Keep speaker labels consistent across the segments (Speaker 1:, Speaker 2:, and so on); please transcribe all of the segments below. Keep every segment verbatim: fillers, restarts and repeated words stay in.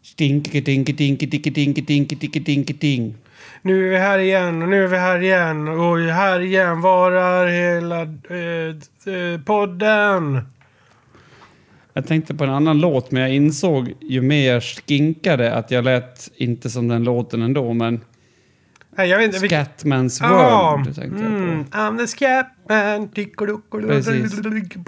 Speaker 1: Stinky dinky dinky dinky dinky dinky dinky dinky ding.
Speaker 2: Nu är vi här igen och nu är vi här igen och här igen varar hela eh, eh, podden.
Speaker 1: Jag tänkte på en annan låt, men jag insåg ju mer jag skinkade att jag lät inte som den låten ändå, men
Speaker 2: Nej, jag vet inte,
Speaker 1: Scatman's
Speaker 2: vilka...
Speaker 1: World
Speaker 2: ah,
Speaker 1: tänkte
Speaker 2: mm,
Speaker 1: jag på.
Speaker 2: I'm the Scatman.
Speaker 1: Precis.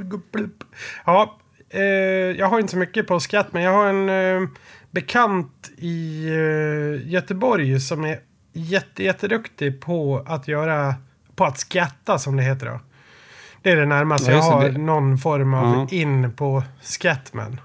Speaker 2: Ja, eh, jag har inte så mycket på Scatman. Jag har en eh, bekant i eh, Göteborg som är jätte, jätteduktig på att göra, på att skatta som det heter då. Det är det närmaste
Speaker 1: Ja,
Speaker 2: jag har
Speaker 1: det.
Speaker 2: någon form av
Speaker 1: Ja.
Speaker 2: in på Scatman.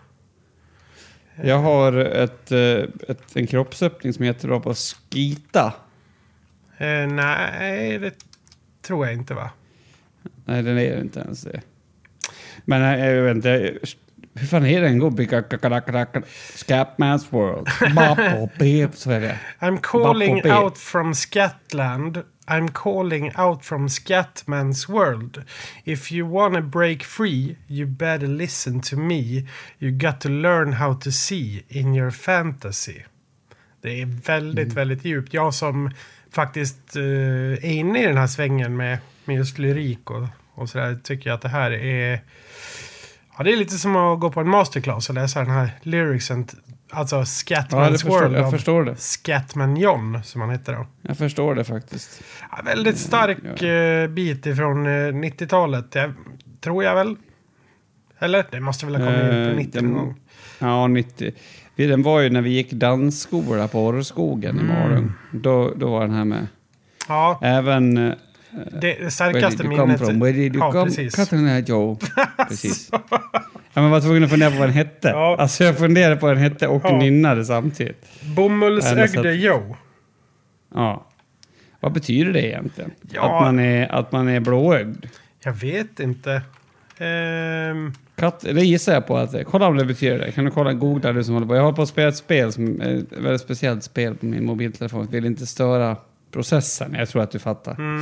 Speaker 1: Jag har ett, ett, en kroppsöppning som heter då på skita.
Speaker 2: Eh, nej, det tror jag inte, va?
Speaker 1: Nej, den är inte ens det. Men jag vet inte, hur fan är den? Scatman's World. Så är det.
Speaker 2: I'm calling out from Scatland. I'm calling out from Scatman's world. If you wanna break free, you better listen to me. You got to learn how to see in your fantasy. Det är väldigt, mm. väldigt djupt. Jag som faktiskt uh, är inne i den här svängen med, med just lyrik och, och sådär, tycker jag att det här är... Ja, det är lite som att gå på en masterclass och läsa den här lyricsen. Alltså Scatman's
Speaker 1: ja, förstår,
Speaker 2: World.
Speaker 1: Jag förstår det.
Speaker 2: Scatman John, som han heter då.
Speaker 1: Jag förstår det faktiskt.
Speaker 2: Ja, väldigt stark ja. uh, bit ifrån uh, nittiotalet. Jag, tror jag väl. Eller? Det måste väl ha kommit uh, in på nittio
Speaker 1: den,
Speaker 2: någon gång.
Speaker 1: Ja, nittio. Den var ju när vi gick dansskola på Orrskogen mm. i morgon. Då, då var den här med.
Speaker 2: Ja.
Speaker 1: Även... Uh,
Speaker 2: det starkaste minnet.
Speaker 1: Where did you
Speaker 2: ja,
Speaker 1: come
Speaker 2: precis.
Speaker 1: Katarina Joe. Precis. Ja, man var tvungen att fundera på vad den hette. Ja. Alltså jag funderade på vad den hette och ja. nynnade samtidigt.
Speaker 2: Bomullsögde Joe.
Speaker 1: Ja. Vad betyder det egentligen?
Speaker 2: Ja.
Speaker 1: Att man är, att man är blåögd?
Speaker 2: Jag vet inte. Ehm...
Speaker 1: Katt, det gissar jag på att... Kolla om det betyder det. Kan du kolla, googla du som håller på. Jag håller på att spela ett spel som är ett väldigt speciellt spel på min mobiltelefon. Jag vill inte störa processen. Jag tror att du fattar.
Speaker 2: Mm.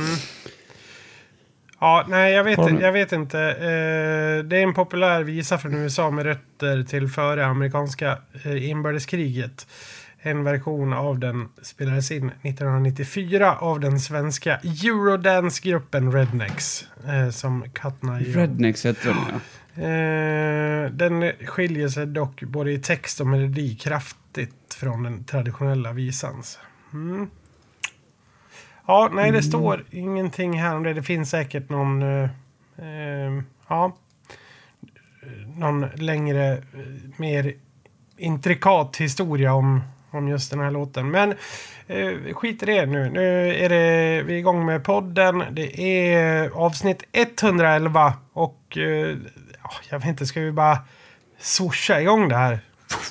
Speaker 2: Ja, nej, jag vet, jag vet inte. Eh, det är en populär visa från U S A med rötter till före amerikanska eh, inbördeskriget. En version av den spelades in nittonhundranittiofyra av den svenska Eurodance-gruppen Rednecks. Eh, som Katna gör.
Speaker 1: Rednecks heter den, ja.
Speaker 2: Eh, den skiljer sig dock både i text och melodi kraftigt från den traditionella visans. Mm. Ja, nej, det står mm. ingenting här om det. Det finns säkert någon eh, eh, ja, någon längre, eh, mer intrikat historia om, om just den här låten. Men eh, skit i det nu. Nu är det, vi är igång med podden. Det är avsnitt etthundraelva och eh, jag vet inte, ska vi bara swosha igång det här?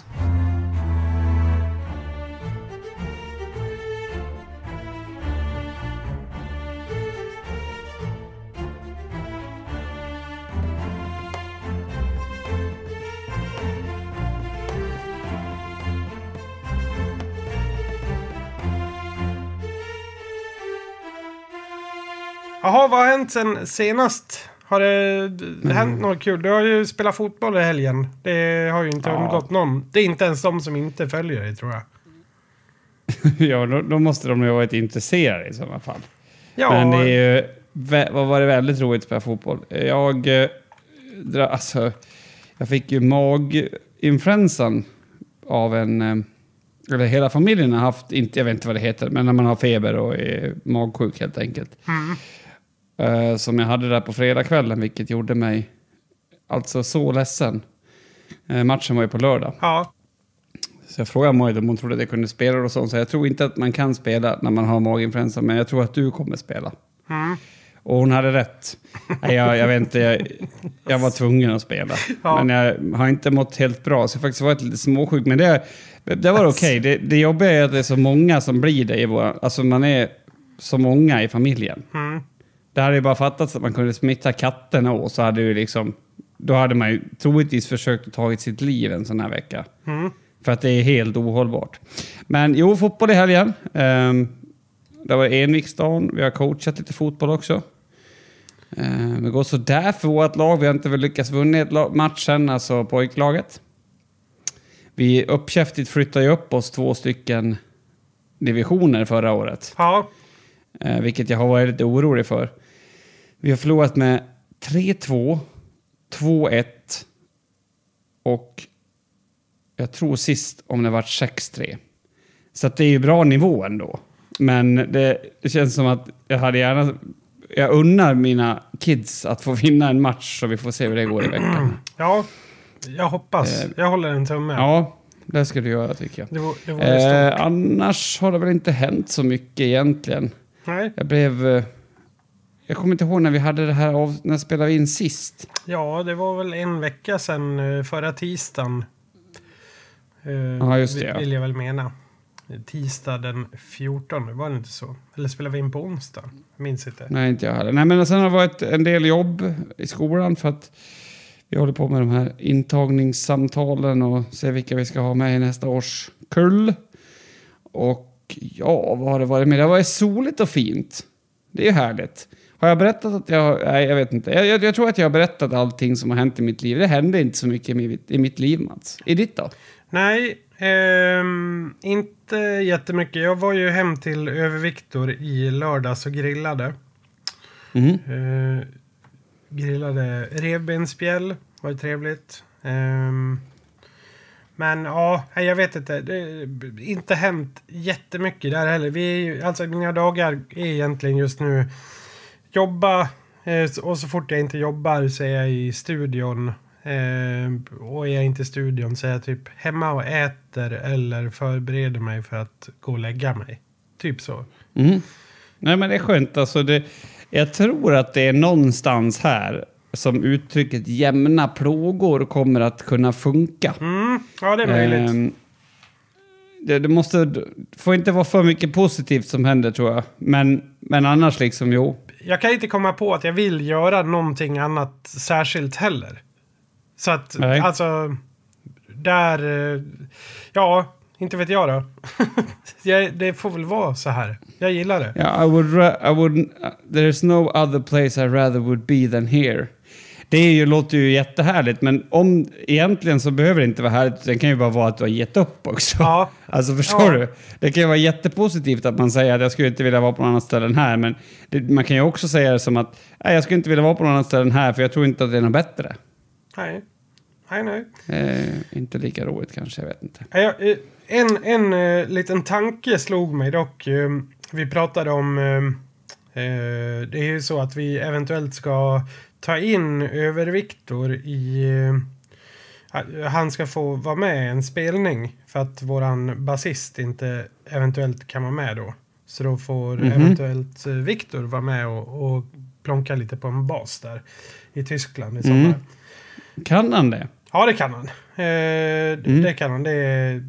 Speaker 2: Jaha, vad har hänt sen senast? Har det, det mm. hänt något kul? Du har ju spelat fotboll i helgen. Det har ju inte ja. undgått någon. Det är inte ens de som inte följer dig, tror jag.
Speaker 1: Ja, då, då måste de ju ha varit intresserade i sådana fall.
Speaker 2: Ja.
Speaker 1: Men det är ju, vad var det väldigt roligt att spela fotboll. Jag, alltså, jag fick ju maginfluensan av en... Eller hela familjen har haft, inte, jag vet inte vad det heter, men när man har feber och är magsjuk helt enkelt.
Speaker 2: Mm.
Speaker 1: Uh, som jag hade där på fredagskvällen, vilket gjorde mig alltså så ledsen. Uh, matchen var ju på lördag.
Speaker 2: Ja.
Speaker 1: Så jag frågade Moid om hon trodde att jag kunde spela och så. Så jag tror inte att man kan spela när man har maginfluensa, men jag tror att du kommer spela.
Speaker 2: Mm.
Speaker 1: Och hon hade rätt. Nej, jag, jag vet inte, jag, jag var tvungen att spela. Ja. Men jag har inte mått helt bra, så jag faktiskt varit lite småsjuk. Men det, det var okej. Okay. Det, det jobbiga är att det är så många som blir det i våra... Alltså man är så många i familjen.
Speaker 2: Mm.
Speaker 1: Det hade ju bara fattats att man kunde smitta katterna och så hade ju liksom... Då hade man ju troligtvis försökt att ta sitt liv en sån här vecka.
Speaker 2: Mm.
Speaker 1: För att det är helt ohållbart. Men jo, fotboll i helgen. Um, det var enviksdagen. Vi har coachat lite fotboll också. Uh, det går så där för vårt lag. Vi har inte väl lyckats vinna matchen, alltså pojklaget. Vi uppkäftigt flyttade ju upp oss två stycken divisioner förra året.
Speaker 2: Ja.
Speaker 1: Eh, vilket jag har varit lite orolig för. Vi har förlorat med tre två, två ett och jag tror sist om det var sex tre. Så att det är ju bra nivå ändå. Men det, det känns som att jag hade gärna... Jag unnar mina kids att få vinna en match så vi får se hur det går i veckan.
Speaker 2: Ja, jag hoppas.
Speaker 1: Eh,
Speaker 2: jag håller en tumme.
Speaker 1: Ja, det ska du göra tycker jag.
Speaker 2: Det var, det var
Speaker 1: eh, annars har det väl inte hänt så mycket egentligen.
Speaker 2: Nej.
Speaker 1: Jag blev... Eh, jag kommer inte ihåg när vi hade det här av... När spelade vi in sist?
Speaker 2: Ja, det var väl en vecka sedan förra tisdagen. Eh,
Speaker 1: Ja, just det, ja.
Speaker 2: Vill jag väl mena. Tisdag den fjortonde, var det inte så? Eller spelade vi in på onsdag? Jag minns inte.
Speaker 1: Nej, inte jag heller. Nej, men sen har det varit en del jobb i skolan för att vi håller på med de här intagningssamtalen och ser vilka vi ska ha med i nästa års kull. Och ja, vad har det varit med? Det har varit soligt och fint. Det är ju härligt. Har jag berättat att jag... Nej, jag vet inte. Jag, jag, jag tror att jag har berättat allting som har hänt i mitt liv. Det hände inte så mycket i mitt, i mitt liv, Mats. I ditt då?
Speaker 2: Nej, ehm, inte jättemycket. Jag var ju hem till Överviktor i lördags och grillade.
Speaker 1: Mm.
Speaker 2: Eh, grillade revbensspjäll. Var ju trevligt. Ehm, men ja, jag vet inte. Det har inte hänt jättemycket där heller. Vi är ju, alltså mina dagar är egentligen just nu jobba. Eh, och så fort jag inte jobbar så är jag i studion. Eh, och är jag inte i studion så är jag typ hemma och äter eller förbereder mig för att gå och lägga mig. Typ så.
Speaker 1: Mm. Nej, men det är skönt. Alltså det, jag tror att det är någonstans här som uttrycket jämna plågor kommer att kunna funka.
Speaker 2: Mm. Ja, det är möjligt.
Speaker 1: Eh, det, det måste får inte vara för mycket positivt som händer, tror jag. Men, men annars liksom, jo.
Speaker 2: Jag kan inte komma på att jag vill göra någonting annat särskilt heller. Så att,
Speaker 1: Nej.
Speaker 2: alltså, där, ja, inte vet jag då. jag, det får väl vara så här. Jag gillar det.
Speaker 1: Yeah, I would, ra- I would, uh, there's no other place I rather would be than here. Det är ju, låter ju jättehärligt, men om egentligen så behöver det inte vara härligt. Det kan ju bara vara att du har gett upp också.
Speaker 2: Ja.
Speaker 1: Alltså förstår
Speaker 2: Ja.
Speaker 1: du? Det kan ju vara jättepositivt att man säger att jag skulle inte vilja vara på något annat ställe än här. Men det, man kan ju också säga det som att nej, jag skulle inte vilja vara på något annat ställe än här för jag tror inte att det är något bättre.
Speaker 2: Nej, nej, nej.
Speaker 1: Eh, inte lika roligt kanske, jag vet inte.
Speaker 2: Ja, en en uh, liten tanke slog mig dock. Uh, vi pratade om... Uh, uh, det är ju så att vi eventuellt ska ta in Överviktor i... Uh, han ska få vara med i en spelning för att våran basist inte eventuellt kan vara med då. Så då får
Speaker 1: Mhm.
Speaker 2: eventuellt uh, Viktor vara med och, och plonka lite på en bas där i Tyskland i sommar.
Speaker 1: Mm. Kan han det?
Speaker 2: Ja, det kan han. Eh,
Speaker 1: Mm.
Speaker 2: Det kan han. Det är,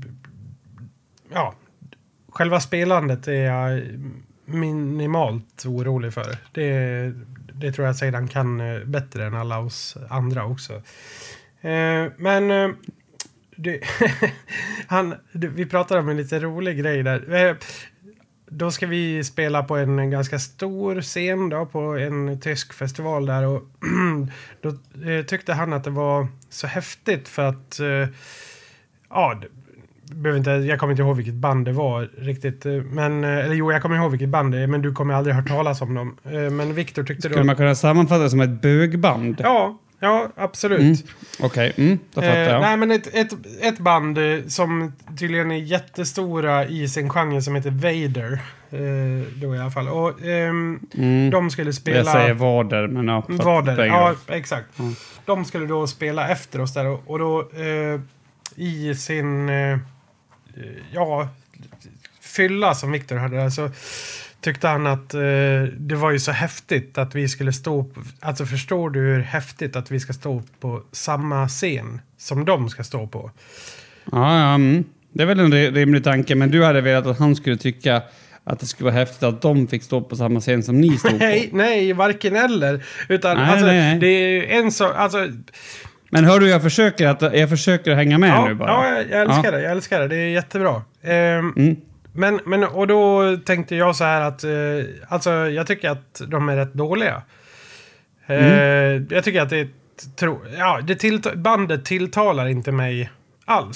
Speaker 2: ja, själva spelandet är jag minimalt orolig för. Det, det tror jag sedan kan eh, bättre än alla oss andra också. Eh, men eh, det, han, det, vi pratade om en lite rolig grej där. Eh, Då ska vi spela på en ganska stor scen då, på en tysk festival där. Och då eh, tyckte han att det var så häftigt för att... Eh, ja, det, behöver inte, jag kommer inte ihåg vilket band det var riktigt. eh, Men, eh, eller jo, jag kommer ihåg vilket band det är, men du kommer aldrig hört talas om dem. Eh, men Viktor tyckte
Speaker 1: Skulle
Speaker 2: då...
Speaker 1: man kunna sammanfatta det som ett bögband?
Speaker 2: Ja, ja, absolut.
Speaker 1: Mm. Okej, mm, då fattar
Speaker 2: Eh,
Speaker 1: jag.
Speaker 2: nej, men ett, ett, ett band eh, som tydligen är jättestora i sin genre som heter Vader. Eh, då i alla fall. Och ehm,
Speaker 1: Mm.
Speaker 2: de skulle spela...
Speaker 1: Jag säger vader, men ja. fattar
Speaker 2: Vader,
Speaker 1: det.
Speaker 2: ja, exakt.
Speaker 1: Mm.
Speaker 2: De skulle då spela efter oss där. Och, och då eh, i sin... Eh, ja, fylla som Viktor hade där, så tyckte han att eh, det var ju så häftigt att vi skulle stå på, alltså förstår du hur häftigt att vi ska stå på samma scen som de ska stå på?
Speaker 1: Ja, ja, mm. Det är väl en rimlig tanke, men du hade velat att han skulle tycka att det skulle vara häftigt att de fick stå på samma scen som ni stod på.
Speaker 2: Nej, nej, varken eller. Utan
Speaker 1: Nej,
Speaker 2: alltså,
Speaker 1: nej, nej.
Speaker 2: det är ju en sak, alltså...
Speaker 1: Men hör du, jag försöker, att, jag försöker hänga med
Speaker 2: Ja,
Speaker 1: nu bara.
Speaker 2: ja, jag älskar
Speaker 1: Ja.
Speaker 2: det, jag älskar det, det är jättebra. Ehm,
Speaker 1: Mm.
Speaker 2: men, men, och då tänkte jag så här att, eh, alltså jag tycker att de är rätt dåliga. Eh,
Speaker 1: Mm.
Speaker 2: Jag tycker att det, tro, ja, det tillta- bandet tilltalar inte mig alls.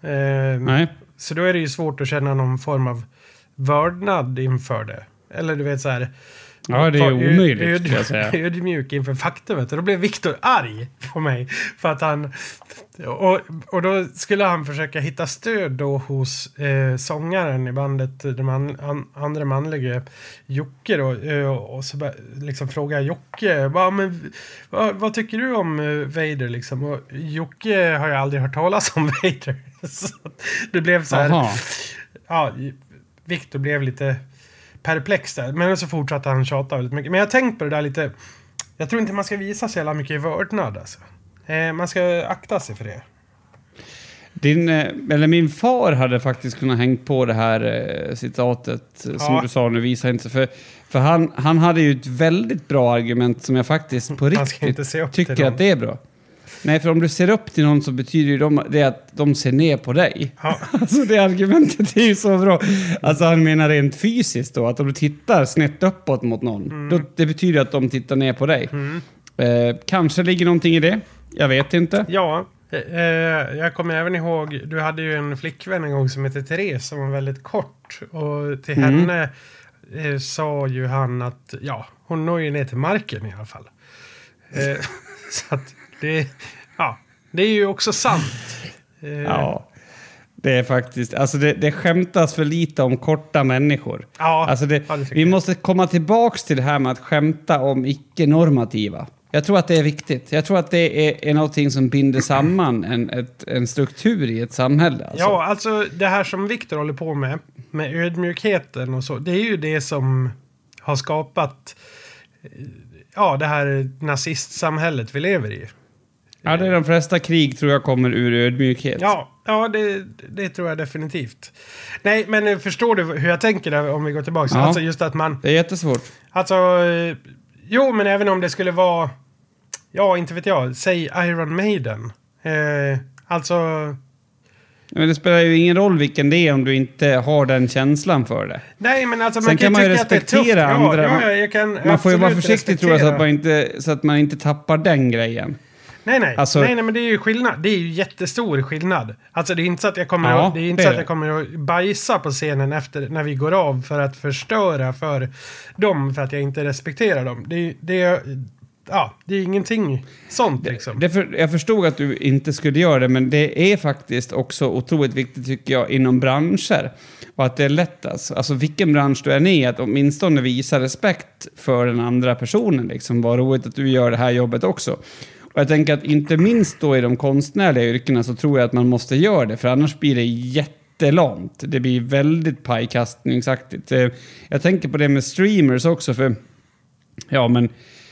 Speaker 2: Eh,
Speaker 1: Nej.
Speaker 2: Så då är det ju svårt att känna någon form av vördnad inför det. Eller du vet så här...
Speaker 1: Ja, det är omöjligt, öd, ska jag säga.
Speaker 2: Ödmjuk inför faktumet. Och då blev Viktor arg på mig. För att han... Och, och då skulle han försöka hitta stöd då hos eh, sångaren i bandet, den man, an, andra manliga, Jocke då. Eh, och så bara, liksom fråga Jocke, vad, men, vad, vad tycker du om eh, Vader liksom? Och Jocke har ju aldrig hört talas om Vader. Så det blev så här...
Speaker 1: Aha.
Speaker 2: Ja, Viktor blev lite... perplex där. Men så fortsatte han tjata väldigt mycket. Men jag har tänkt på det där lite. Jag tror inte man ska visa så jävla mycket vördnad alltså. Eh, man ska akta sig för det.
Speaker 1: Din, eller min far hade faktiskt kunnat hängt på det här eh, citatet ja. som du sa nu, visar inte. För, för han, han hade ju ett väldigt bra argument som jag faktiskt på riktigt tycker att det är bra. Nej, för om du ser upp till någon så betyder ju de, det att de ser ner på dig. Ja. Alltså det argumentet är ju så bra. Alltså han menar rent fysiskt då, att om du tittar snett uppåt mot någon, mm. då, det betyder att de tittar ner på dig. Mm. Eh, kanske ligger någonting i det. Jag vet inte.
Speaker 2: Ja, eh, jag kommer även ihåg, du hade ju en flickvän en gång som heter Therese som var väldigt kort. Och till mm. henne eh, sa ju han att, ja, hon når ju ner till marken i alla fall. Eh, så att det, ja, det är ju också sant. Eh.
Speaker 1: Ja, det är faktiskt... Alltså det, det skämtas för lite om korta människor.
Speaker 2: Ja,
Speaker 1: alltså det,
Speaker 2: ja, det
Speaker 1: vi måste komma tillbaks till det här med att skämta om icke-normativa. Jag tror att det är viktigt. Jag tror att det är, är någonting som binder samman en, ett, en struktur i ett samhälle. Alltså.
Speaker 2: Ja, alltså det här som Viktor håller på med, med ödmjukheten och så, det är ju det som har skapat ja, det här nazistsamhället vi lever i.
Speaker 1: Ja, det är de flesta krig tror jag kommer ur ödmjukhet.
Speaker 2: Ja, ja det, det tror jag definitivt. Nej, men förstår du hur jag tänker där om vi går tillbaka?
Speaker 1: Ja,
Speaker 2: alltså just att man...
Speaker 1: det är jättesvårt.
Speaker 2: Alltså, jo, men även om det skulle vara... Ja, inte vet jag. Säg Iron Maiden. Eh, alltså...
Speaker 1: Men det spelar ju ingen roll vilken det är om du inte har den känslan för det.
Speaker 2: Nej, men alltså
Speaker 1: Sen
Speaker 2: man kan,
Speaker 1: kan man ju
Speaker 2: respektera
Speaker 1: andra.
Speaker 2: Ja, ja, jag kan
Speaker 1: man får ju vara försiktig
Speaker 2: respektera.
Speaker 1: tror jag så att, man inte, så att man inte tappar den grejen.
Speaker 2: Nej, nej.
Speaker 1: Alltså,
Speaker 2: nej, nej, men det är ju skillnad. Det är ju jättestor skillnad. Alltså det är inte så att jag kommer,
Speaker 1: ja,
Speaker 2: att, det är inte
Speaker 1: det
Speaker 2: så
Speaker 1: är
Speaker 2: att jag kommer att bajsa på scenen efter när vi går av för att förstöra för dem för att jag inte respekterar dem. Det, det, ja, det är ingenting sånt liksom.
Speaker 1: Det, det för, jag förstod att du inte skulle göra det, men det är faktiskt också otroligt viktigt tycker jag inom branscher. Och att det är lätt alltså. Alltså vilken bransch du är i, att åtminstone visa respekt för den andra personen. Liksom. Vad roligt att du gör det här jobbet också. Och jag tänker att inte minst då i de konstnärliga yrkena så tror jag att man måste göra det. För annars blir det jättelångt. Det blir väldigt pajkastningsaktigt. Jag tänker på det med streamers också för... Ja, men...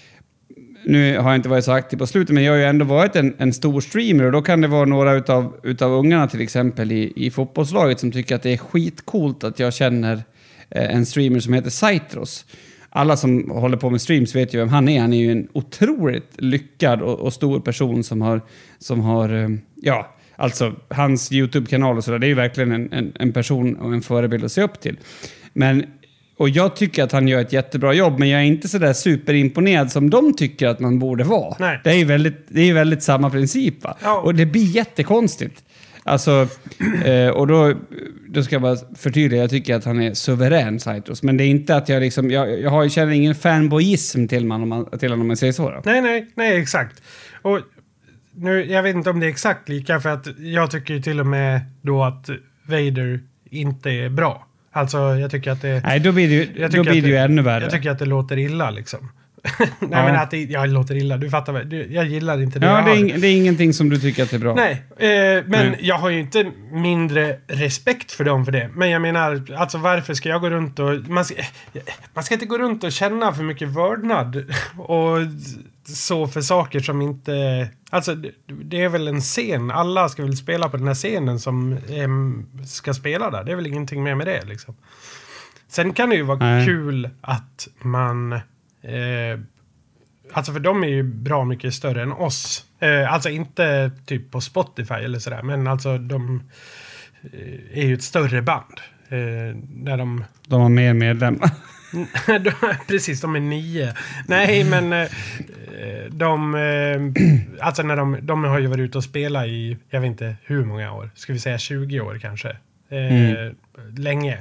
Speaker 1: Nu har jag inte varit så aktiv på slutet, men jag har ju ändå varit en, en stor streamer. Och då kan det vara några utav, utav ungarna till exempel i, i fotbollslaget som tycker att det är skitcoolt att jag känner eh, en streamer som heter Saitros. Alla som håller på med streams vet ju vem han är. Han är ju en otroligt lyckad och, och stor person som har, som har ja, alltså hans YouTube-kanal och sådär. Det är ju verkligen en, en, en person och en förebild att se upp till. Men, och jag tycker att han gör ett jättebra jobb, men jag är inte sådär superimponerad som de tycker att man borde vara.
Speaker 2: Nej.
Speaker 1: Det är ju väldigt, det är ju väldigt samma princip va?
Speaker 2: Ja.
Speaker 1: Och det blir jättekonstigt. Alltså, eh, och då, då ska jag bara förtydliga, jag tycker att han är suverän, Saitros. Men det är inte att jag liksom, jag, jag har, jag känner ingen fanboyism till, man, om man, till honom om man säger så. Då.
Speaker 2: Nej, nej, nej, exakt. Och nu, jag vet inte om det är exakt lika, för att jag tycker ju till och med då att Vader inte är bra. Alltså, jag tycker att det...
Speaker 1: Nej, då blir det ju, då blir det ju ännu värre.
Speaker 2: Jag tycker att det låter illa, liksom. Nej,
Speaker 1: ja.
Speaker 2: men att det, jag låter illa. Du fattar väl? Du, jag gillar inte det
Speaker 1: ja,
Speaker 2: jag
Speaker 1: det är,
Speaker 2: har.
Speaker 1: det är ingenting som du tycker att det är bra.
Speaker 2: Nej, eh, men
Speaker 1: Nej.
Speaker 2: jag har ju inte mindre respekt för dem för det. Men jag menar, alltså varför ska jag gå runt och... Man ska, man ska inte gå runt och känna för mycket vördnad och så för saker som inte... Alltså, det, det är väl en scen. Alla ska väl spela på den här scenen som eh, ska spela där. Det är väl ingenting mer med det, liksom. Sen kan det ju vara Nej. kul att man... Eh, alltså för de är ju bra mycket större än oss. Eh, alltså inte typ på Spotify eller sådär. Men alltså de eh, är ju ett större band. Eh, där de...
Speaker 1: De har mer medlemmar.
Speaker 2: Precis, de är nio. Nej, men... Eh, De, alltså när de, de har ju varit ute och spelat i, jag vet inte hur många år. Ska vi säga tjugo år kanske. Mm. Länge.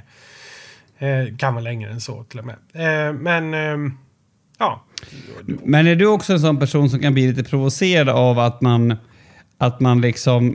Speaker 2: Kan vara längre än så till och med. Men, ja.
Speaker 1: Men är du också en sån person som kan bli lite provocerad av att man, att man liksom...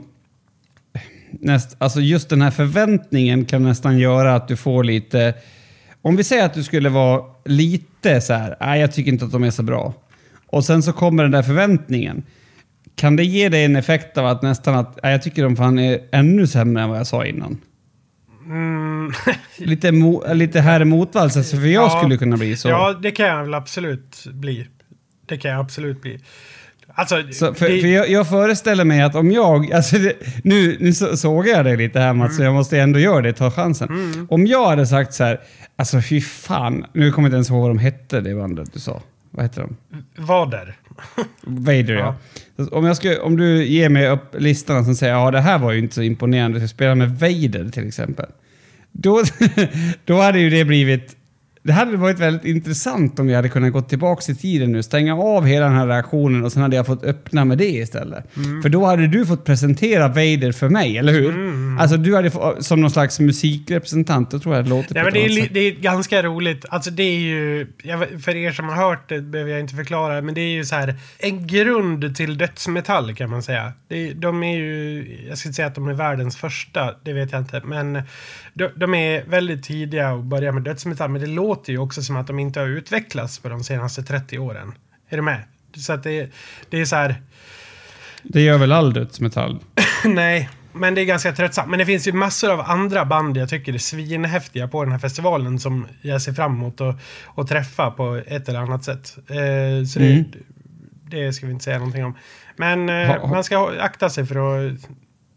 Speaker 1: Näst, alltså just den här förväntningen kan nästan göra att du får lite... Om vi säger att du skulle vara lite så här, nej jag tycker inte att de är så bra. Och sen så kommer den där förväntningen. Kan det ge dig en effekt av att nästan att, nej jag tycker de fan är ännu sämre än vad jag sa innan?
Speaker 2: Mm.
Speaker 1: lite, mo, lite här i motvalls, alltså för jag ja, skulle kunna bli så.
Speaker 2: Ja, det kan jag väl absolut bli. Det kan jag absolut bli. Alltså,
Speaker 1: så för,
Speaker 2: det...
Speaker 1: för jag, jag föreställer mig att om jag... Alltså det, nu, nu såg jag dig lite här, Mats, mm. så jag måste ändå göra det, ta chansen. Mm. Om jag hade sagt så här, alltså fy fan, nu kommer jag inte ens ihåg vad de hette, det bandet du sa. Vad heter de?
Speaker 2: Vader.
Speaker 1: Vader, ja. ja. Om, jag ska, om du ger mig upp listan och säger, ja det här var ju inte så imponerande, jag spela med Vader till exempel. Då, då hade ju det blivit... Det hade varit väldigt intressant om jag hade kunnat gå tillbaka i tiden nu, stänga av hela den här reaktionen och sen hade jag fått öppna med det istället. Mm. För då hade du fått presentera Vader för mig, eller hur? Mm. Alltså du hade fått, som någon slags musikrepresentant, då tror jag det låter
Speaker 2: ja,
Speaker 1: på
Speaker 2: men det, är, det är ganska roligt. Alltså det är ju, för er som har hört det behöver jag inte förklara, men det är ju så här en grund till dödsmetall kan man säga. Det, de är ju, jag ska inte säga att de är världens första, det vet jag inte, men de, de är väldigt tidiga och börjar med dödsmetall, men det låter det ju också som att de inte har utvecklats på de senaste trettio åren. Är du med? Så att det, det är så här...
Speaker 1: Det gör väl all dödsmetall?
Speaker 2: Nej, men det är ganska tröttsamt. Men det finns ju massor av andra band jag tycker är svinhäftiga på den här festivalen som jag ser fram emot att, att träffa på ett eller annat sätt. Eh, så
Speaker 1: mm.
Speaker 2: det, det ska vi inte säga någonting om. Men eh, ha, ha. man ska akta sig för att...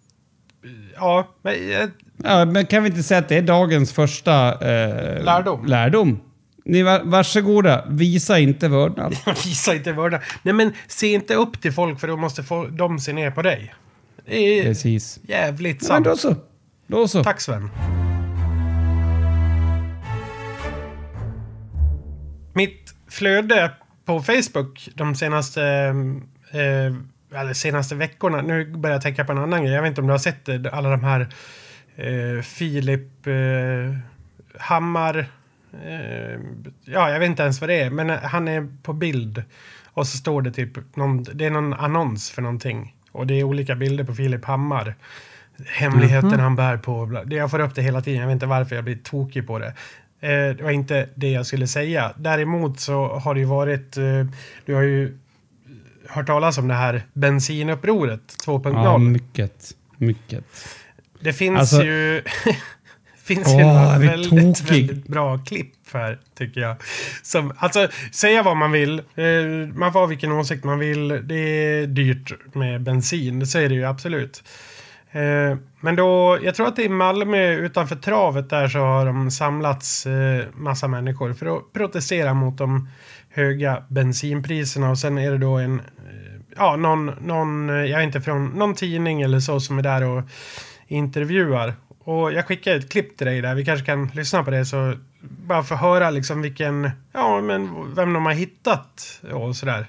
Speaker 2: Ja, men... Eh,
Speaker 1: Ja, men kan vi inte säga att det är dagens första eh,
Speaker 2: lärdom?
Speaker 1: lärdom? Ni var, varsågoda, visa inte vördnad.
Speaker 2: Visa inte vördnad. Nej, men se inte upp till folk för då måste få, de se ner på dig. Det är
Speaker 1: precis.
Speaker 2: Jävligt sant.
Speaker 1: Ja, men då så. Då så.
Speaker 2: Tack Sven. Mitt flöde på Facebook de senaste... Eh, eller senaste veckorna. Nu börjar jag tänka på en annan grej. Jag vet inte om du har sett det, alla de här... Uh, Filip uh, Hammar uh, ja, jag vet inte ens vad det är, men han är på bild och så står det typ någon, det är någon annons för någonting och det är olika bilder på Filip Hammar, hemligheten mm-hmm. han bär på, jag får upp det hela tiden, jag vet inte varför jag blir tokig på det. Uh, det var inte det jag skulle säga. Däremot så har det ju varit uh, du har ju hört talas om det här bensinupproret två punkt noll.
Speaker 1: Ja, mycket, mycket.
Speaker 2: Det finns
Speaker 1: alltså,
Speaker 2: ju finns
Speaker 1: åh,
Speaker 2: ju några väldigt, väldigt bra klipp här, tycker jag. Som, alltså, säga vad man vill. Eh, man får ha vilken åsikt man vill. Det är dyrt med bensin, det säger det ju absolut. Eh, men då, jag tror att det är i Malmö utanför travet där så har de samlats eh, massa människor för att protestera mot de höga bensinpriserna. Och sen är det då en, ja, någon, någon jag vet inte, från någon tidning eller så som är där och intervjuar. Och jag skickar ett klipp till dig där. Vi kanske kan lyssna på det så bara få höra liksom vilken, ja men vem de har hittat och sådär.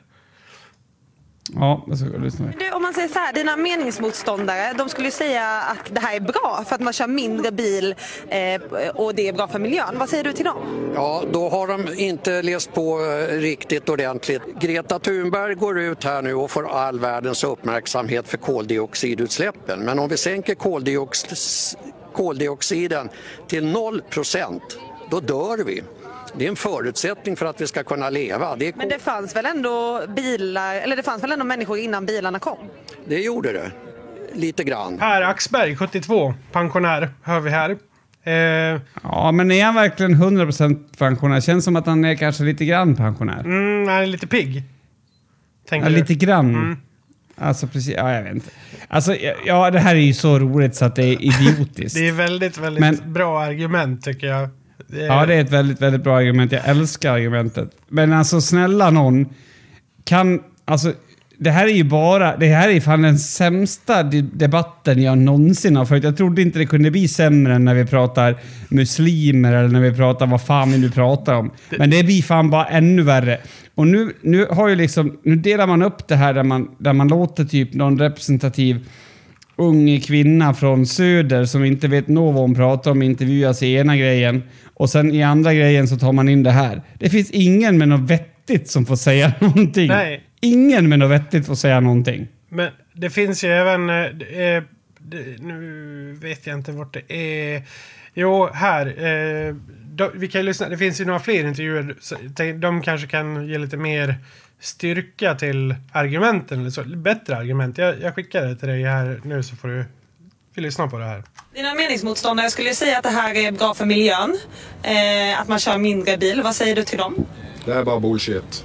Speaker 1: Ja, jag ska lyssna.
Speaker 3: Du, om man säger så här, dina meningsmotståndare, de skulle säga att det här är bra för att man kör mindre bil eh, och det är bra för miljön. Vad säger du till dem?
Speaker 4: Ja, då har de inte läst på eh, riktigt ordentligt. Greta Thunberg går ut här nu och får all världens uppmärksamhet för koldioxidutsläppen. Men om vi sänker koldiox- koldioxiden till noll procent, då dör vi. Det är en förutsättning för att vi ska kunna leva. Det är...
Speaker 3: Men det fanns väl ändå bilar, eller det fanns väl ändå människor innan bilarna kom?
Speaker 4: Det gjorde det. Lite grann.
Speaker 2: Per Axberg, sjuttiotvå, pensionär, hör vi här. Eh...
Speaker 1: Ja, men är han verkligen hundra procent pensionär? Känns som att han är kanske lite grann pensionär.
Speaker 2: Mm, han är lite pigg.
Speaker 1: Ja, lite grann. Mm. Alltså precis, ja jag vet inte. Alltså, ja det här är ju så roligt så att det är idiotiskt.
Speaker 2: Det är väldigt, väldigt men... bra argument tycker jag.
Speaker 1: Det är... Ja, det är ett väldigt, väldigt bra argument. Jag älskar argumentet. Men alltså snälla någon kan, alltså det här är ju bara, det här är fan den sämsta debatten jag någonsin har följt. Jag trodde inte det kunde bli sämre än när vi pratar muslimer eller när vi pratar vad fan vi nu pratar om. Men det blir fan bara ännu värre. Och nu, nu har ju liksom, nu delar man upp det här där man, där man låter typ någon representativ ung kvinna från söder som inte vet nå vad hon pratar om intervjuas i ena grejen. Och sen i andra grejen så tar man in det här. Det finns ingen med något vettigt som får säga någonting. Nej. Ingen med något vettigt får säga någonting.
Speaker 2: Men det finns ju även... Eh, det, nu vet jag inte vart det är. Jo, här. Eh, då, vi kan lyssna. Det finns ju några fler intervjuer. Så de kanske kan ge lite mer styrka till argumenten. Eller så. Bättre argument. Jag, jag skickar det till dig här nu så får du vi lyssna på det här.
Speaker 3: Dina meningsmotståndare skulle säga att det här är bra för miljön. Eh, att man kör mindre bil. Vad säger du till dem?
Speaker 5: Det här är bara bullshit.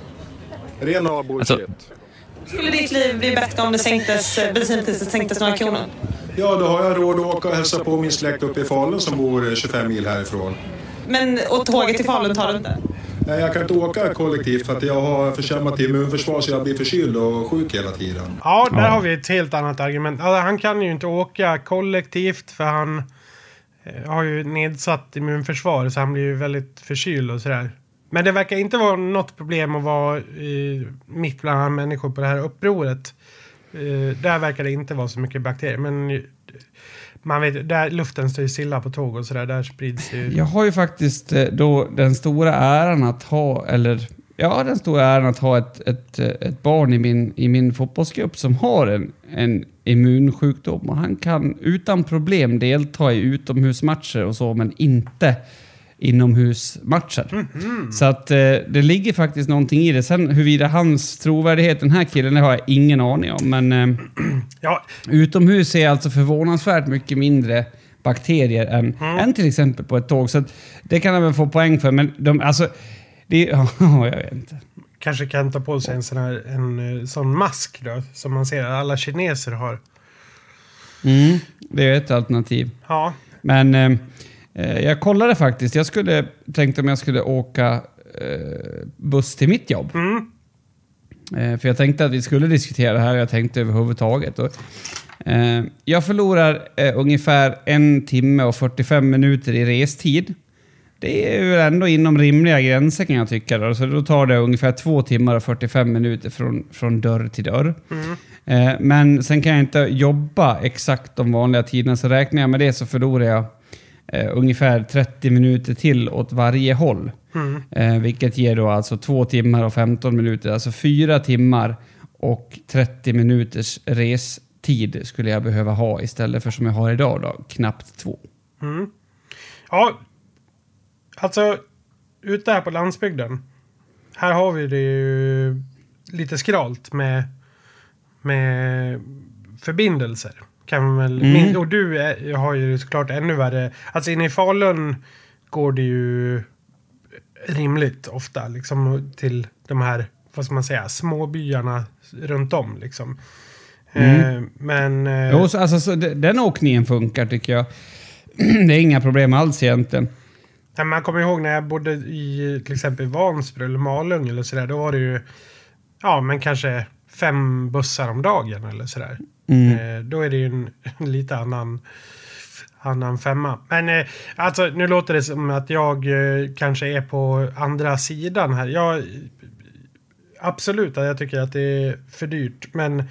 Speaker 5: Rena bullshit. Alltså,
Speaker 3: skulle ditt liv bli bättre om det sänktes, bensinpriset sänktes några kronor?
Speaker 5: Ja, då har jag råd att åka och hälsa på min släkt uppe i Falun som bor tjugofem mil härifrån.
Speaker 3: Men och tåget till Falun tar du inte?
Speaker 5: Nej, jag kan inte åka kollektivt för att jag har försämrat immunförsvar så jag blir förkyld och sjuk hela tiden.
Speaker 2: Ja, där ja. har vi ett helt annat argument. Alltså, han kan ju inte åka kollektivt för han eh, har ju nedsatt immunförsvar så han blir ju väldigt förkyld och sådär. Men det verkar inte vara något problem att vara i, mitt bland människor på det här upproret. Eh, där verkar det inte vara så mycket bakterier. Men man vet, där luften står ju stilla på tåg och sådär, där sprids ju...
Speaker 1: Jag har ju faktiskt då den stora äran att ha, eller ja, den stora äran att ha ett, ett, ett barn i min, i min fotbollsgrupp som har en, en immunsjukdom. Och han kan utan problem delta i utomhusmatcher och så, men inte inomhusmatcher. Mm-hmm. Så att eh, det ligger faktiskt någonting i det. Sen huruvida hans trovärdighet, den här killen, det har jag ingen aning om. Men eh, ja. utomhus är alltså förvånansvärt mycket mindre bakterier än, mm. än till exempel på ett tåg. Så att det kan han väl få poäng för. Men de, alltså, det, ja, jag vet inte.
Speaker 2: Kanske kan ta på sig en sån här en sån mask då, som man ser alla kineser har.
Speaker 1: Mm, det är ett alternativ. Ja. Men eh, jag kollade faktiskt. Jag skulle tänkte om jag skulle åka eh, buss till mitt jobb. Mm. Eh, för jag tänkte att vi skulle diskutera det här. Jag tänkte överhuvudtaget. Och, eh, jag förlorar eh, ungefär en timme och fyrtiofem minuter i restid. Det är ju ändå inom rimliga gränser kan jag tycka. Då. Så då tar det ungefär två timmar och fyrtiofem minuter från, från dörr till dörr. Mm. Eh, men sen kan jag inte jobba exakt de vanliga tiderna. Så räknar jag med det så förlorar jag Uh, ungefär trettio minuter till åt varje håll. Mm. Uh, vilket ger då alltså två timmar och femton minuter. Alltså fyra timmar och trettio minuters restid skulle jag behöva ha istället för som jag har idag då, knappt två.
Speaker 2: Mm. Ja, alltså ute här på landsbygden. Här har vi det ju lite skralt med, med förbindelser. Kan man väl, mm. min, och du är, har ju såklart ännu värre. Alltså inne i Falun går det ju rimligt ofta liksom till de här, vad ska man säga, småbyarna runt om liksom. Mm. Eh, men eh,
Speaker 1: jo, så, alltså, så, den åkningen funkar tycker jag. Det är inga problem alls egentligen.
Speaker 2: Ja, man kommer ihåg när jag bodde i till exempel Vansbro eller Malung eller sådär, då var det ju ja, men kanske fem bussar om dagen eller sådär. Mm. Eh, då är det ju en, en lite annan, annan femma. Men eh, alltså, nu låter det som att jag eh, kanske är på andra sidan här. Jag, absolut att jag tycker att det är för dyrt. Men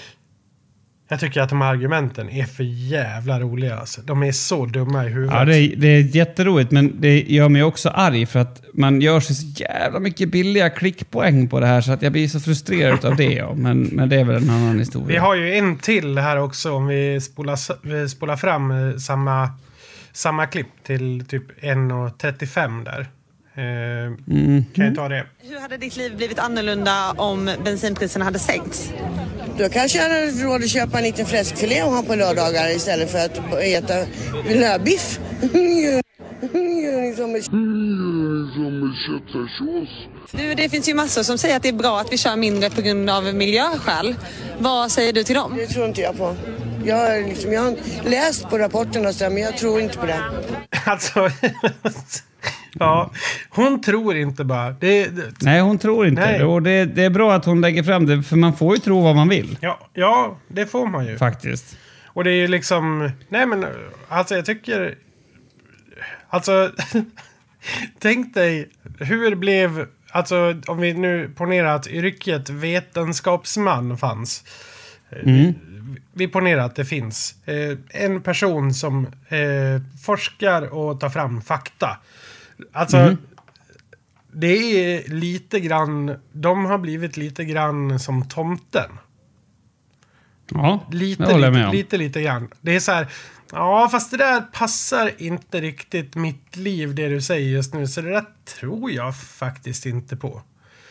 Speaker 2: jag tycker att de här argumenten är för jävla roliga. Alltså. De är så dumma i huvudet.
Speaker 1: Ja, det är, det är jätteroligt, men det gör mig också arg för att man gör sig så jävla mycket billiga klickpoäng på det här så att jag blir så frustrerad av det. Ja. Men, men det är väl en annan historia.
Speaker 2: Vi har ju en till här också om vi spolar, vi spolar fram samma, samma klipp till typ en trettiofem där. Eh, mm. Kan jag ta det?
Speaker 3: Hur hade ditt liv blivit annorlunda om bensinpriserna hade sänkts?
Speaker 6: Då kanske jag hade råd att köpa en liten fläskfilé och ha på lördagar istället för att äta lövbiff.
Speaker 3: Du, det finns ju massor som säger att det är bra att vi kör mindre på grund av miljöskäl. Vad säger du till dem?
Speaker 6: Det tror inte jag på. Jag har, liksom, jag har läst på rapporterna och så, men jag tror inte på det.
Speaker 2: Alltså... Ja, hon tror inte bara. Det, det,
Speaker 1: Nej, hon tror inte.
Speaker 2: nej.
Speaker 1: Och det, det är bra att hon lägger fram det, för man får ju tro vad man vill.
Speaker 2: Ja, ja, det får man ju.
Speaker 1: Faktiskt.
Speaker 2: Och det är ju liksom... Nej, men alltså jag tycker... Alltså... Tänk dig, hur blev... Alltså om vi nu ponerar att yrket vetenskapsman fanns.
Speaker 1: Mm.
Speaker 2: Vi ponerar att det finns eh, en person som eh, forskar och tar fram fakta. Alltså,
Speaker 1: Mm.
Speaker 2: det är lite grann... De har blivit lite grann som tomten.
Speaker 1: Ja,
Speaker 2: Lite,
Speaker 1: det håller jag
Speaker 2: lite,
Speaker 1: med om.
Speaker 2: lite, lite grann. Det är så här... Ja, fast det där passar inte riktigt mitt liv, det du säger just nu. Så det där tror jag faktiskt inte på.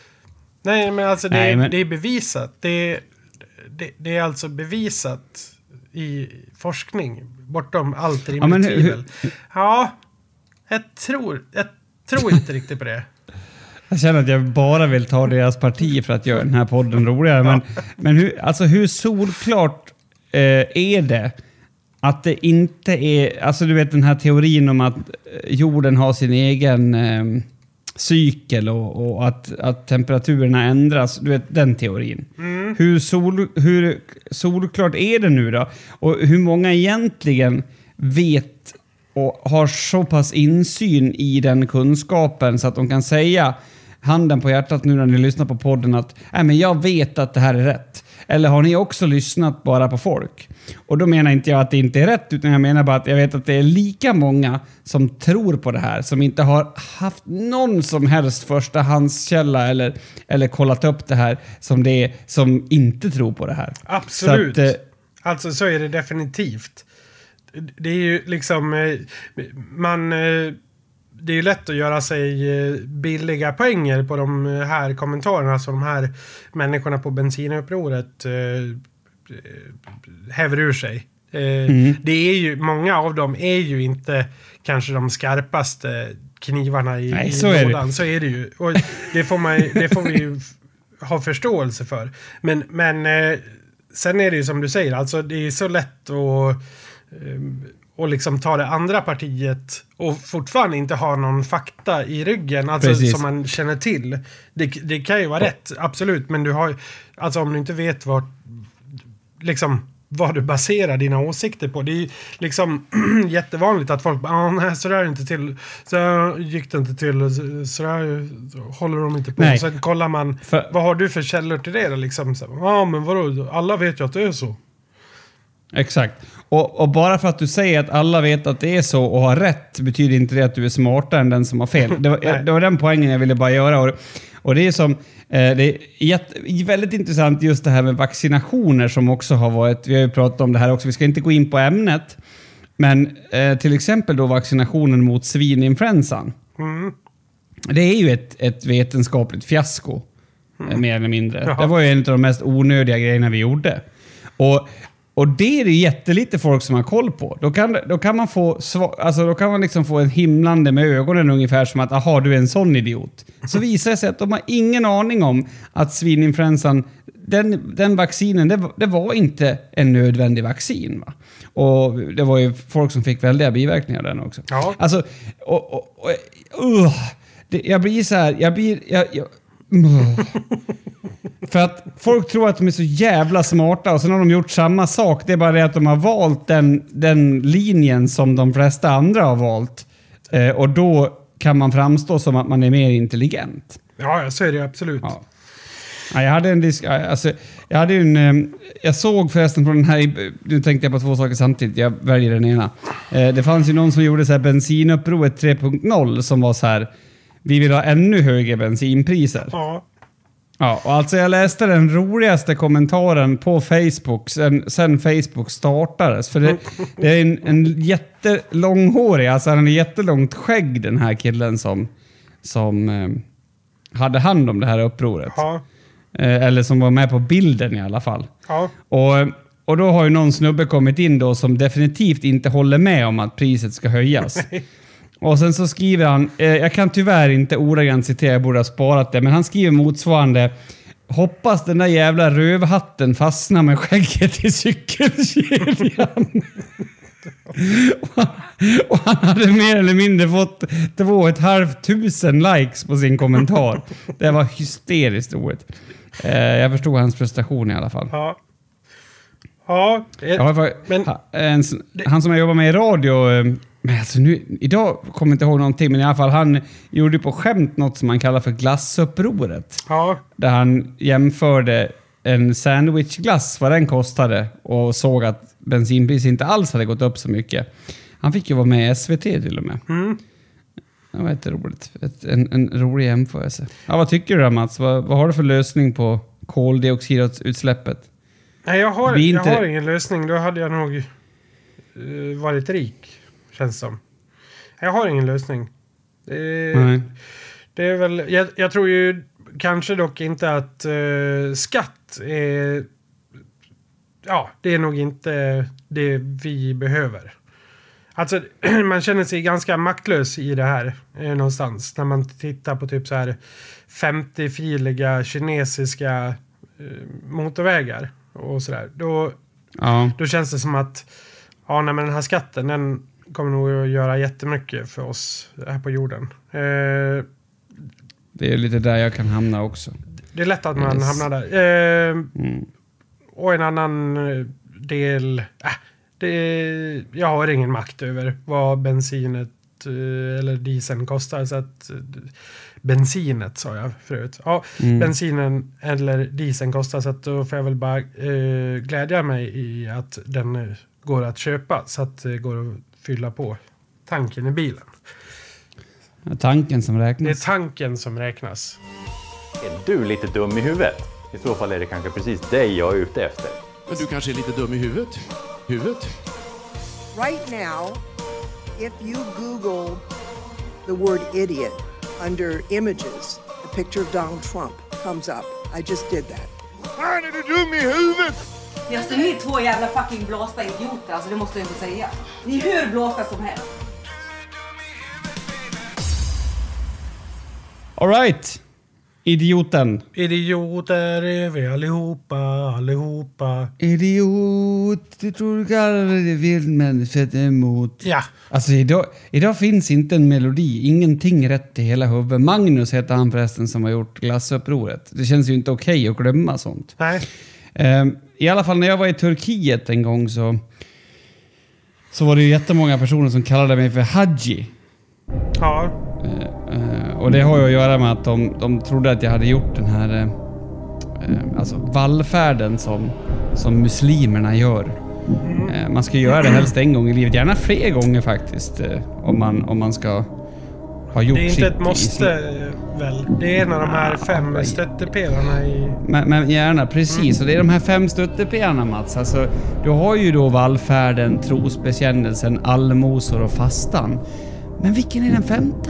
Speaker 2: Nej, men alltså det,
Speaker 1: Nej, men-
Speaker 2: det är bevisat. Det, det, det är alltså bevisat i forskning. Bortom allt rimligt
Speaker 1: Ja, men hur-
Speaker 2: tvivel. Ja, jag tror, jag tror inte riktigt på det.
Speaker 1: Jag känner att jag bara vill ta deras parti för att göra den här podden roligare. Men, men hur, alltså hur solklart eh, är det att det inte är... Alltså du vet den här teorin om att jorden har sin egen eh, cykel och, och att, att temperaturerna ändras. Du vet den teorin.
Speaker 2: Mm.
Speaker 1: Hur, sol, hur solklart är det nu då? Och hur många egentligen vet och har så pass insyn i den kunskapen så att de kan säga handen på hjärtat nu när ni lyssnar på podden att nej, men jag vet att det här är rätt. Eller har ni också lyssnat bara på folk? Och då menar inte jag att det inte är rätt, utan jag menar bara att jag vet att det är lika många som tror på det här, som inte har haft någon som helst förstahandskälla eller, eller kollat upp det här, som det är som inte tror på det här.
Speaker 2: Absolut.
Speaker 1: Så att, eh,
Speaker 2: Alltså så är det definitivt. Det är ju liksom... eh, Man... eh, Det är ju lätt att göra sig eh, billiga poänger på de här kommentarerna som de här människorna på bensinupproret eh, eh, häver ur sig. Eh,
Speaker 1: Mm.
Speaker 2: Det är ju, många av dem är ju inte kanske de skarpaste knivarna i,
Speaker 1: Nej,
Speaker 2: i
Speaker 1: så är det.
Speaker 2: lådan. Så är det ju. Och det får, man, det får vi ju ha förståelse för. Men, men eh, sen är det ju som du säger, alltså det är så lätt att eh, och liksom ta det andra partiet och fortfarande inte ha någon fakta i ryggen, alltså
Speaker 1: Precis.
Speaker 2: som man känner till. Det, det kan ju vara rätt, absolut, men du har alltså om du inte vet vad liksom vad du baserar dina åsikter på. Det är ju liksom jättevanligt att folk bara, ah, nej, så där är det inte till, så där gick det inte till, så, så där håller de inte på.
Speaker 1: Nej.
Speaker 2: Sen kollar man,
Speaker 1: För-
Speaker 2: vad har du för källor till det då? Liksom, ja ah, men vadå, alla vet ju att det är så.
Speaker 1: Exakt. Och, och bara för att du säger att alla vet att det är så och har rätt betyder inte det att du är smartare än den som har fel. Det var,
Speaker 2: Nej.
Speaker 1: det var den poängen jag ville bara göra. Och, och det är som eh, det är jätte, väldigt intressant just det här med vaccinationer som också har varit, vi har ju pratat om det här också, vi ska inte gå in på ämnet. Men eh, till exempel då vaccinationen mot svininfluensan.
Speaker 2: Mm.
Speaker 1: Det är ju ett, ett vetenskapligt fiasko. eh, Mer eller mindre.
Speaker 2: Jaha.
Speaker 1: Det var ju en av de mest onödiga grejerna vi gjorde. Och Och det är det jättelite folk som har koll på. Då kan, då kan man få sva- alltså då kan man liksom få en himlande med ögonen ungefär som att aha, du är en sån idiot. Så visar det sig att de har ingen aning om att svininfluensan, den, den vaccinen, det, var- det var inte en nödvändig vaccin. Va? Och det var ju folk som fick väldiga biverkningar den också.
Speaker 2: Ja.
Speaker 1: Alltså, och, och, och, uh, det, jag blir så här, jag blir... Jag, jag, uh. För att folk tror att de är så jävla smarta och sen har de gjort samma sak. Det är bara det att de har valt den, den linjen som de flesta andra har valt. Eh, och då kan man framstå som att man är mer intelligent.
Speaker 2: Ja, ja, så är det absolut.
Speaker 1: Ja. Ja, jag hade en disk... Alltså, jag hade en... eh, Jag såg förresten på den här... Nu tänkte jag på två saker samtidigt. Jag väljer den ena. Eh, Det fanns ju någon som gjorde så här bensinupproret tre punkt noll som var så här... Vi vill ha ännu högre bensinpriser.
Speaker 2: Ja.
Speaker 1: Ja, och alltså jag läste den roligaste kommentaren på Facebook sen, sen Facebook startades. För det, det är en, en jättelånghårig, alltså han är jättelångt skägg den här killen som, som eh, hade hand om det här upproret.
Speaker 2: Ja.
Speaker 1: Eh, eller som var med på bilden i alla fall.
Speaker 2: Ja.
Speaker 1: Och, och då har ju någon snubbe kommit in då som definitivt inte håller med om att priset ska höjas. Och sen så skriver han, eh, jag kan tyvärr inte ordagrant citera, jag borde ha sparat det, men han skriver motsvarande: hoppas den där jävla rövhatten fastnar med skägget i cykelkedjan. Och han hade mer eller mindre fått två och ett halvt tusen likes på sin kommentar. Det var hysteriskt roligt. Eh, jag förstod hans prestation i alla fall.
Speaker 2: Ja. Ja,
Speaker 1: ja var, men ha, en, han som jag jobbar med i radio, men alltså nu, idag kommer jag inte ihåg någonting, men i alla fall han gjorde på skämt något som man kallar för glassupproret.
Speaker 2: Ja.
Speaker 1: Där han jämförde en sandwichglass, vad den kostade, och såg att bensinpriset inte alls hade gått upp så mycket. Han fick ju vara med i S V T till och med.
Speaker 2: Mm.
Speaker 1: Det var ett roligt, ett, en, en rolig jämförelse. Ja, vad tycker du då, Mats? Vad, vad har du för lösning på koldioxidutsläppet?
Speaker 2: Nej, jag har,
Speaker 1: inte...
Speaker 2: jag har ingen lösning. Då hade jag nog uh, varit rik, känns som. Jag har ingen lösning. Det,
Speaker 1: Nej.
Speaker 2: det är väl... Jag, jag tror ju kanske dock inte att uh, skatt är... Ja, det är nog inte det vi behöver. Alltså, man känner sig ganska maktlös i det här eh, någonstans. När man tittar på typ så här femtio-filiga kinesiska eh, motorvägar och sådär. Då,
Speaker 1: ja.
Speaker 2: då känns det som att ja, nej, men den här skatten, den kommer nog att göra jättemycket för oss här på jorden. Eh,
Speaker 1: det är lite där jag kan hamna också.
Speaker 2: Det är lätt att man
Speaker 1: yes.
Speaker 2: hamnar där. Eh,
Speaker 1: mm.
Speaker 2: Och en annan del... Äh, det, jag har ingen makt över vad bensinet eller dieseln kostar. Så att, bensinet sa jag förut. Ja, mm. bensinen eller dieseln kostar, så att då får jag väl bara eh, glädja mig i att den går att köpa. Så att det går att fylla på tanken i bilen.
Speaker 1: Det är tanken som räknas.
Speaker 2: Det är tanken som räknas.
Speaker 7: Är du lite dum i huvudet? I så fall är det kanske precis dig jag är ute efter.
Speaker 8: Men du kanske är lite dum i huvudet? Huvudet?
Speaker 9: Right now, if you Google the word idiot under images, a picture of Donald Trump comes up. I just did that.
Speaker 8: Fan, är du dum i huvudet?
Speaker 10: Alltså, ni är två jävla fucking blåsta idioter, alltså det måste jag inte säga. Ni är hur blåsta som helst.
Speaker 1: All right. Idioten.
Speaker 2: Idioter är vi allihopa, allihopa.
Speaker 1: Idiot, du tror du kallar det vill men fett emot.
Speaker 2: Ja.
Speaker 1: Alltså idag, idag finns inte en melodi, ingenting rätt i hela huvudet. Magnus heter han förresten som har gjort glassupproret. Det känns ju inte okej att glömma sånt.
Speaker 2: Nej.
Speaker 1: Um, I alla fall när jag var i Turkiet en gång så, så var det ju jättemånga personer som kallade mig för Haji.
Speaker 2: Ja.
Speaker 1: Uh, uh, och det har ju att göra med att de, de trodde att jag hade gjort den här uh, uh, alltså vallfärden som, som muslimerna gör. Mm. Uh, man ska göra det helst en gång i livet, gärna fler gånger faktiskt, uh, om, man, om man ska ha gjort.
Speaker 2: Det är
Speaker 1: sitt
Speaker 2: inte ett måste
Speaker 1: sin...
Speaker 2: väl? Det är en av de här fem ah, stöttepelarna i... Men,
Speaker 1: men gärna, precis. Mm. Och det är de här fem stöttepelarna, Mats. Alltså, du har ju då vallfärden, trosbekännelsen, allmosor och fastan. Men vilken är den femte?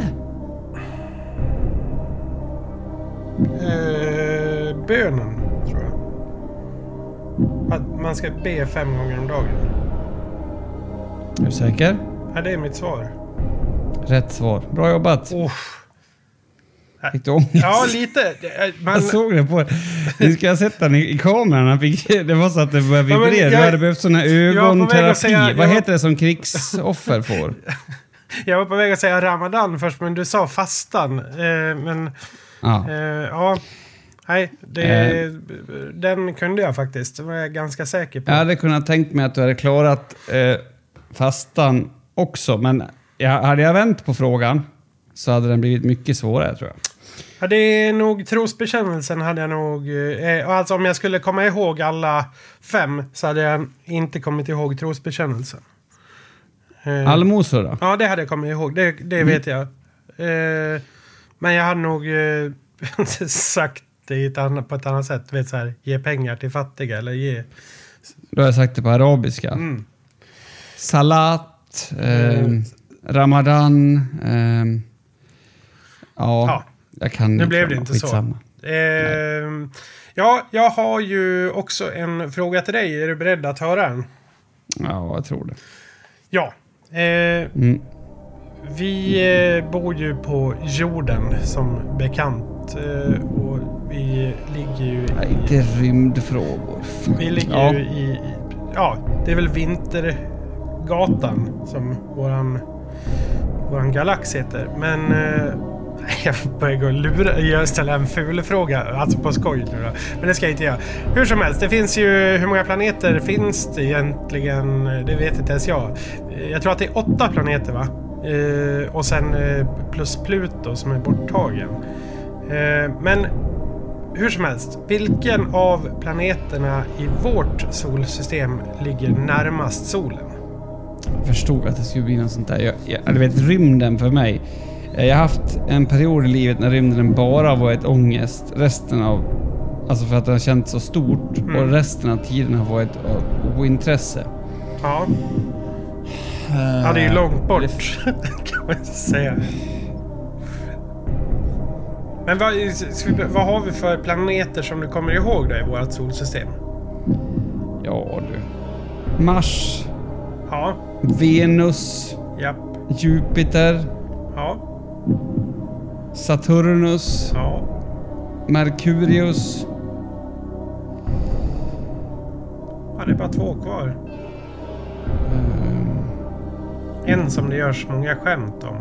Speaker 2: Eh, bönen, tror jag. Att man ska be fem gånger om dagen.
Speaker 1: Är du säker?
Speaker 2: Ja, det är mitt svar.
Speaker 1: Rätt svar. Bra jobbat.
Speaker 2: Oh.
Speaker 1: Fick du ångest?
Speaker 2: Ja, lite. Man...
Speaker 1: Jag såg det på... Nu ska jag sätta den i, i kameran. Fick, det var så att det började vibrera. Ja, jag... Du hade behövt såna ögonterapi. Säga... Vad heter det som krigsoffer får?
Speaker 2: Jag var på väg att säga Ramadan först, men du sa fastan. Eh, men ja, eh, ja nej, det, eh. den kunde jag faktiskt. Det var jag ganska säker på.
Speaker 1: Jag hade kunnat tänkt mig att du hade klarat eh, fastan också, men jag, hade jag vänt på frågan så hade den blivit mycket svårare, tror jag.
Speaker 2: Ja, det är nog trosbekännelsen hade jag nog... Eh, alltså om jag skulle komma ihåg alla fem så hade jag inte kommit ihåg trosbekännelsen.
Speaker 1: Allmosor då?
Speaker 2: Ja, det hade jag kommit ihåg. Det, det mm. vet jag. Eh, men jag hade nog eh, sagt det i ett annat, på ett annat sätt. Vet, så här, ge pengar till fattiga eller ge...
Speaker 1: Då har jag sagt det på arabiska. Mm. Salat, eh, mm. Ramadan. Eh, ja, ja, jag kan
Speaker 2: nu blev det inte så. Eh, ja, jag har ju också en fråga till dig. Är du beredd att höra den?
Speaker 1: Ja, jag tror det.
Speaker 2: Ja. Eh, mm. Vi eh, bor ju på jorden som bekant eh, och vi ligger ju i...
Speaker 1: Nej, inte rymdfrågor.
Speaker 2: Vi ligger ja. ju i, i... Ja, det är väl vinter gatan som våran, våran galax heter. Men eh, jag börjar gå och lura. Jag ställer en ful fråga. Alltså på skoj nu då. Men det ska jag inte göra. Hur som helst, det finns ju... Hur många planeter finns det egentligen? Det vet inte ens jag. Jag tror att det är åtta planeter, va? Eh, och sen eh, plus Pluto som är borttagen. Eh, men hur som helst, vilken av planeterna i vårt solsystem ligger närmast solen?
Speaker 1: Jag förstod att det skulle bli något sånt där. Jag, jag, du vet, rymden för mig. Jag har haft en period i livet när rymden bara var ett ångest. Resten av... Alltså för att den har känts så stort. Mm. Och resten av tiden har varit av ointresse.
Speaker 2: Ja. Uh, ja, det är ju långt bort. Kan man säga. Men vad, vad har vi för planeter som du kommer ihåg då i vårt solsystem?
Speaker 1: Ja du. Mars.
Speaker 2: Ja.
Speaker 1: Venus.
Speaker 2: Japp.
Speaker 1: Jupiter.
Speaker 2: Ja.
Speaker 1: Saturnus.
Speaker 2: Ja.
Speaker 1: Merkurius.
Speaker 2: Ja, det är bara två kvar. Mm. En som det görs många skämt om.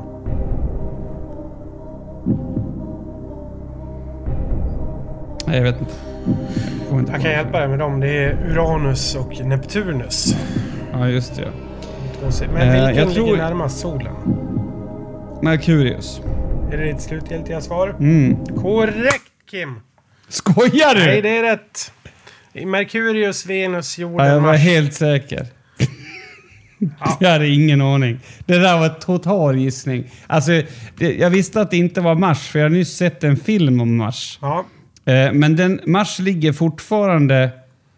Speaker 1: Nej, jag vet inte. Jag, inte
Speaker 2: jag kan hjälpa dig med dem. Det är Uranus och Neptunus.
Speaker 1: Ja, just det.
Speaker 2: Men vilken eh, jag tror... ligger närmast solen?
Speaker 1: Merkurius.
Speaker 2: Är det ditt slutgiltiga svar?
Speaker 1: Mm.
Speaker 2: Korrekt, Kim!
Speaker 1: Skojar du?
Speaker 2: Nej, det är rätt. Merkurius, Venus, jorden,
Speaker 1: ja, jag var
Speaker 2: Mars.
Speaker 1: helt säker. Ja. Jag hade ingen aning. Det där var total gissning. Alltså, det, jag visste att det inte var Mars, för jag har nyss sett en film om Mars.
Speaker 2: Ja.
Speaker 1: Eh, men den, Mars ligger fortfarande...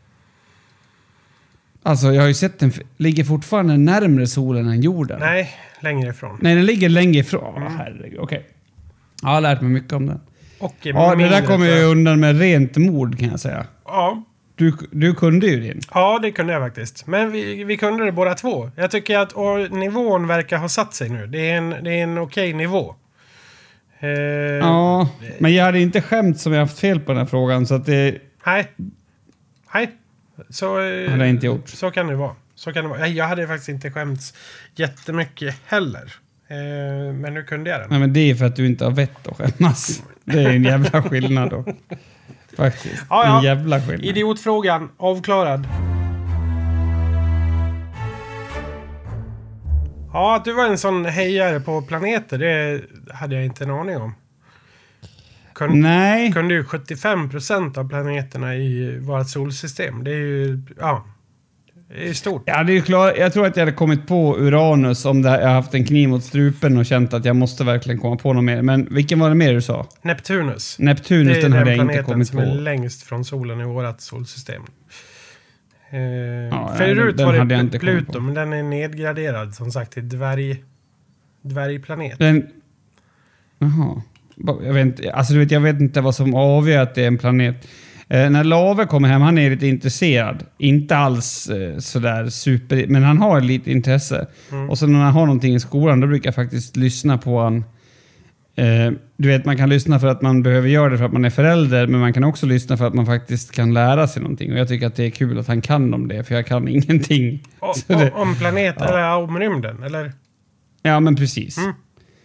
Speaker 1: Alltså, jag har ju sett den ligger fortfarande närmare solen än jorden.
Speaker 2: Nej, längre ifrån.
Speaker 1: Nej, den ligger längre ifrån. Mm. Oh, herregud, okej. Okay. Jag har lärt mig mycket om den.
Speaker 2: Och
Speaker 1: ja, det där kommer jag undan med rent mord, kan jag säga.
Speaker 2: Ja.
Speaker 1: Du, du kunde ju din.
Speaker 2: Ja, det kunde jag faktiskt. Men vi, vi kunde det båda två. Jag tycker att och, nivån verkar ha satt sig nu. Det är en, det är en okej nivå.
Speaker 1: Eh, ja, men jag hade inte skämt som jag haft fel på den här frågan. Så att det...
Speaker 2: Nej. Nej. Så,
Speaker 1: hade jag inte gjort.
Speaker 2: Så kan det vara. Så kan det vara. Jag hade faktiskt inte skämts jättemycket heller. Eh, men nu kunde jag den.
Speaker 1: Nej, men det är för att du inte har vett att skämmas. Det är en jävla skillnad då. Faktiskt.
Speaker 2: Ja, ja.
Speaker 1: En jävla skillnad.
Speaker 2: Idiotfrågan avklarad. Ja, att du var en sån hejare på planeter, det hade jag inte en aning om. Kun,
Speaker 1: Nej.
Speaker 2: Kunde ju sjuttiofem procent av planeterna i vårt solsystem. Det är ju, ja, det är stort.
Speaker 1: Ja, det är ju klart. Jag tror att jag hade kommit på Uranus om det, jag haft en kniv mot strupen och känt att jag måste verkligen komma på något mer. Men vilken var det mer du sa?
Speaker 2: Neptunus.
Speaker 1: Neptunus, den, den hade jag inte kommit på.
Speaker 2: Det är den planeten som är längst från solen i vårt solsystem. Eh,
Speaker 1: ja,
Speaker 2: förut
Speaker 1: den,
Speaker 2: var
Speaker 1: den
Speaker 2: det inte Pluto, men den är nedgraderad som sagt till dvärg, dvärgplanet.
Speaker 1: Den... Jaha. Jag vet, inte, alltså du vet, jag vet inte vad som avgör att det är en planet. Eh, när Lave kommer hem, han är lite intresserad. Inte alls eh, sådär super... Men han har lite intresse. Mm. Och så när han har någonting i skolan, då brukar jag faktiskt lyssna på han. Eh, du vet, man kan lyssna för att man behöver göra det för att man är förälder. Men man kan också lyssna för att man faktiskt kan lära sig någonting. Och jag tycker att det är kul att han kan om det. För jag kan ingenting.
Speaker 2: O,
Speaker 1: det,
Speaker 2: om planeter
Speaker 1: ja.
Speaker 2: eller om rymden, eller?
Speaker 1: Ja, men precis. Mm.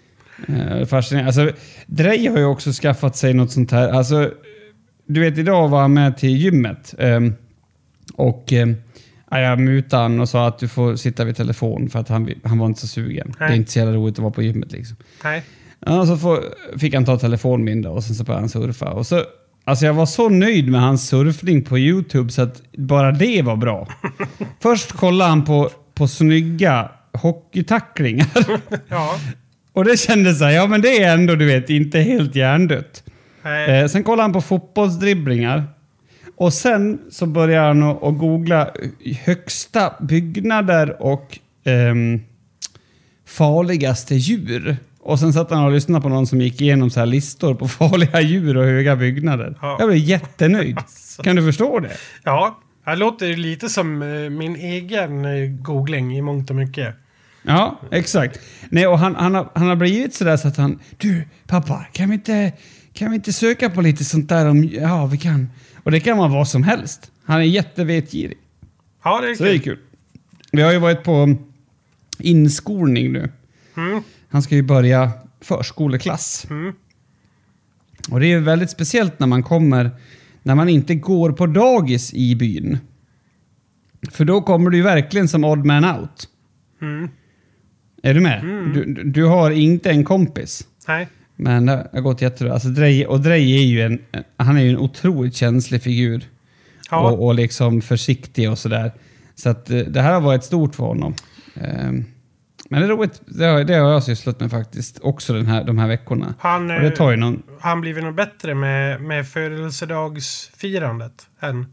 Speaker 1: Uh, fascinerande. Alltså, Drej har ju också skaffat sig något sånt här. Alltså, du vet, idag var han med till gymmet. Um, och um, jag mutade han och sa att du får sitta vid telefon för att han, han var inte så sugen. Nej. Det är inte så jävla roligt att vara på gymmet liksom.
Speaker 2: Nej.
Speaker 1: Ja, så får, fick han ta telefonminne och sen så började han surfa. Och så, alltså jag var så nöjd med hans surfning på YouTube så att bara det var bra. Först kollade han på, på snygga hockeytacklingar.
Speaker 2: Ja.
Speaker 1: Och det kändes så här, ja men det är ändå, du vet, inte helt hjärndött. Eh, sen kollade han på fotbollsdribblingar. Och sen så började han att, att googla högsta byggnader och ehm, farligaste djur. Och sen satt han och lyssnade på någon som gick igenom så här listor på farliga djur och höga byggnader. Ja. Jag blev jättenöjd. Alltså. Kan du förstå det?
Speaker 2: Ja, det låter lite som min egen googling i mångt och mycket.
Speaker 1: Ja, exakt. Nej, och han, han, har, han har blivit sådär så att han... Du, pappa, kan vi inte, kan vi inte söka på lite sånt där om... Ja, vi kan. Och det kan vara vad som helst. Han är jättevetgirig.
Speaker 2: Ja, det är
Speaker 1: så
Speaker 2: kul.
Speaker 1: det är kul. Vi har ju varit på inskolning nu.
Speaker 2: Mm.
Speaker 1: Han ska ju börja förskoleklass.
Speaker 2: Mm.
Speaker 1: Och det är väldigt speciellt när man kommer, när man inte går på dagis i byn. För då kommer du ju verkligen som odd man out.
Speaker 2: Mm.
Speaker 1: Är du med?
Speaker 2: Mm.
Speaker 1: Du, du har inte en kompis.
Speaker 2: Nej.
Speaker 1: Men det har gått jättebra. Alltså Drej, och Drej är ju en, han är ju en otroligt känslig figur.
Speaker 2: Ja.
Speaker 1: Och, och liksom försiktig och sådär. Så att det här har varit stort för honom. Um, men det är roligt. Det har, det har jag sysslat med faktiskt. Också den här, de här veckorna.
Speaker 2: Han,
Speaker 1: och det tar ju någon...
Speaker 2: han blir nog bättre med, med födelsedagsfirandet än...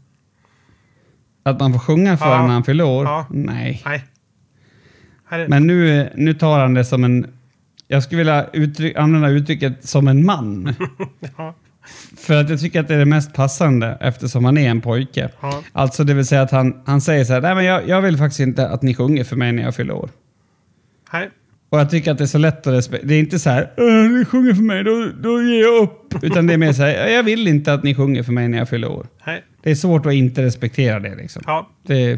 Speaker 1: Att man får sjunga för
Speaker 2: ja.
Speaker 1: när han fyller år?
Speaker 2: Ja.
Speaker 1: Nej.
Speaker 2: Nej. Är...
Speaker 1: Men nu, nu tar han det som en... Jag skulle vilja uttryck, använda uttrycket som en man.
Speaker 2: Ja.
Speaker 1: För att jag tycker att det är det mest passande eftersom han är en pojke.
Speaker 2: Ja.
Speaker 1: Alltså det vill säga att han, han säger så här: nej men jag, jag vill faktiskt inte att ni sjunger för mig när jag fyller år.
Speaker 2: Nej.
Speaker 1: Och jag tycker att det är så lätt att respektera. Det är inte så här: ni sjunger för mig, då, då ger jag upp. Utan det är mer så här: jag vill inte att ni sjunger för mig när jag fyller år.
Speaker 2: Nej.
Speaker 1: Det är svårt att inte respektera det liksom.
Speaker 2: Ja.
Speaker 1: Det,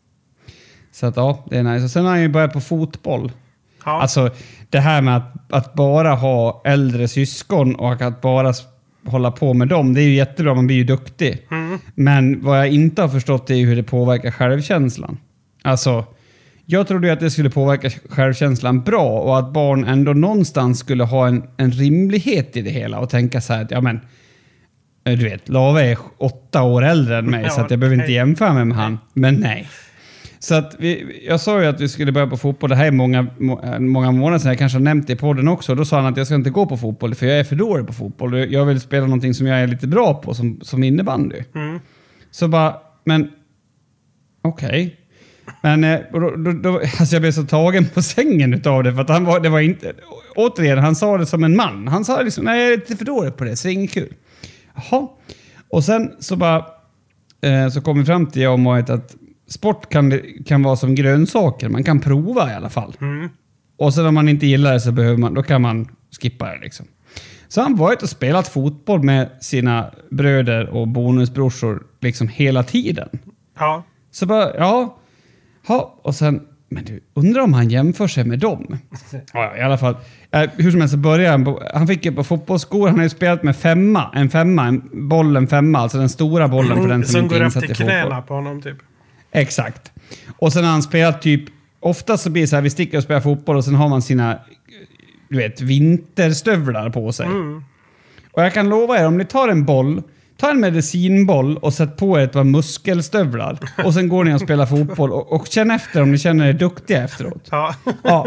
Speaker 1: så att ja, det är nice. Och sen har han ju börjat på fotboll.
Speaker 2: Ja.
Speaker 1: Alltså det här med att, att bara ha äldre syskon och att bara hålla på med dem, det är ju jättebra, man blir ju duktig.
Speaker 2: Mm.
Speaker 1: Men vad jag inte har förstått är ju hur det påverkar självkänslan. Alltså, jag trodde ju att det skulle påverka självkänslan bra och att barn ändå någonstans skulle ha en, en rimlighet i det hela och tänka så här att, ja men, du vet, Lave är åtta år äldre än mig, ja, så att jag behöver inte jämföra med, med han. Men nej. Så att vi, jag sa ju att vi skulle börja på fotboll. Det här är många, många månader sedan. Jag kanske har nämnt det i podden också. Då sa han att jag ska inte gå på fotboll för jag är för dålig på fotboll. Jag vill spela någonting som jag är lite bra på, som, som innebandy.
Speaker 2: Mm.
Speaker 1: Så bara, men okej. Okay. Men då, då, då, alltså jag blev så tagen på sängen utav det. För att han var, det var inte, återigen, han sa det som en man. Han sa liksom, nej jag är lite för dålig på det, så det är inget kul. Jaha. Och sen så bara, eh, så kom vi fram till jag och Moit att sport kan, kan vara som grönsaker. Man kan prova i alla fall.
Speaker 2: Mm.
Speaker 1: Och sen om man inte gillar det så behöver man, då kan man skippa det liksom. Så han varit och spelat fotboll med sina bröder och bonusbrorsor liksom hela tiden.
Speaker 2: Ja.
Speaker 1: Så bara, ja. Ja, och sen, men du, undrar om han jämför sig med dem. Ja, i alla fall. Eh, hur som helst så började han, på, han fick ju på fotbollsskor, han har ju spelat med femma, en femma, en boll, en femma, alltså den stora bollen för den som, som inte är insatt i fotboll. Som går upp till knäna
Speaker 2: på honom typ.
Speaker 1: Exakt. Och sen har han spelat typ, ofta så blir det så här, vi sticker och spelar fotboll och sen har man sina, du vet, vinterstövlar på sig.
Speaker 2: Mm.
Speaker 1: Och jag kan lova er, om ni tar en boll, ta en medicinboll och sätt på er ett par muskelstövlar. Och sen går ni och spelar fotboll och, och känn efter om ni känner er duktiga efteråt.
Speaker 2: Ja.
Speaker 1: Ja.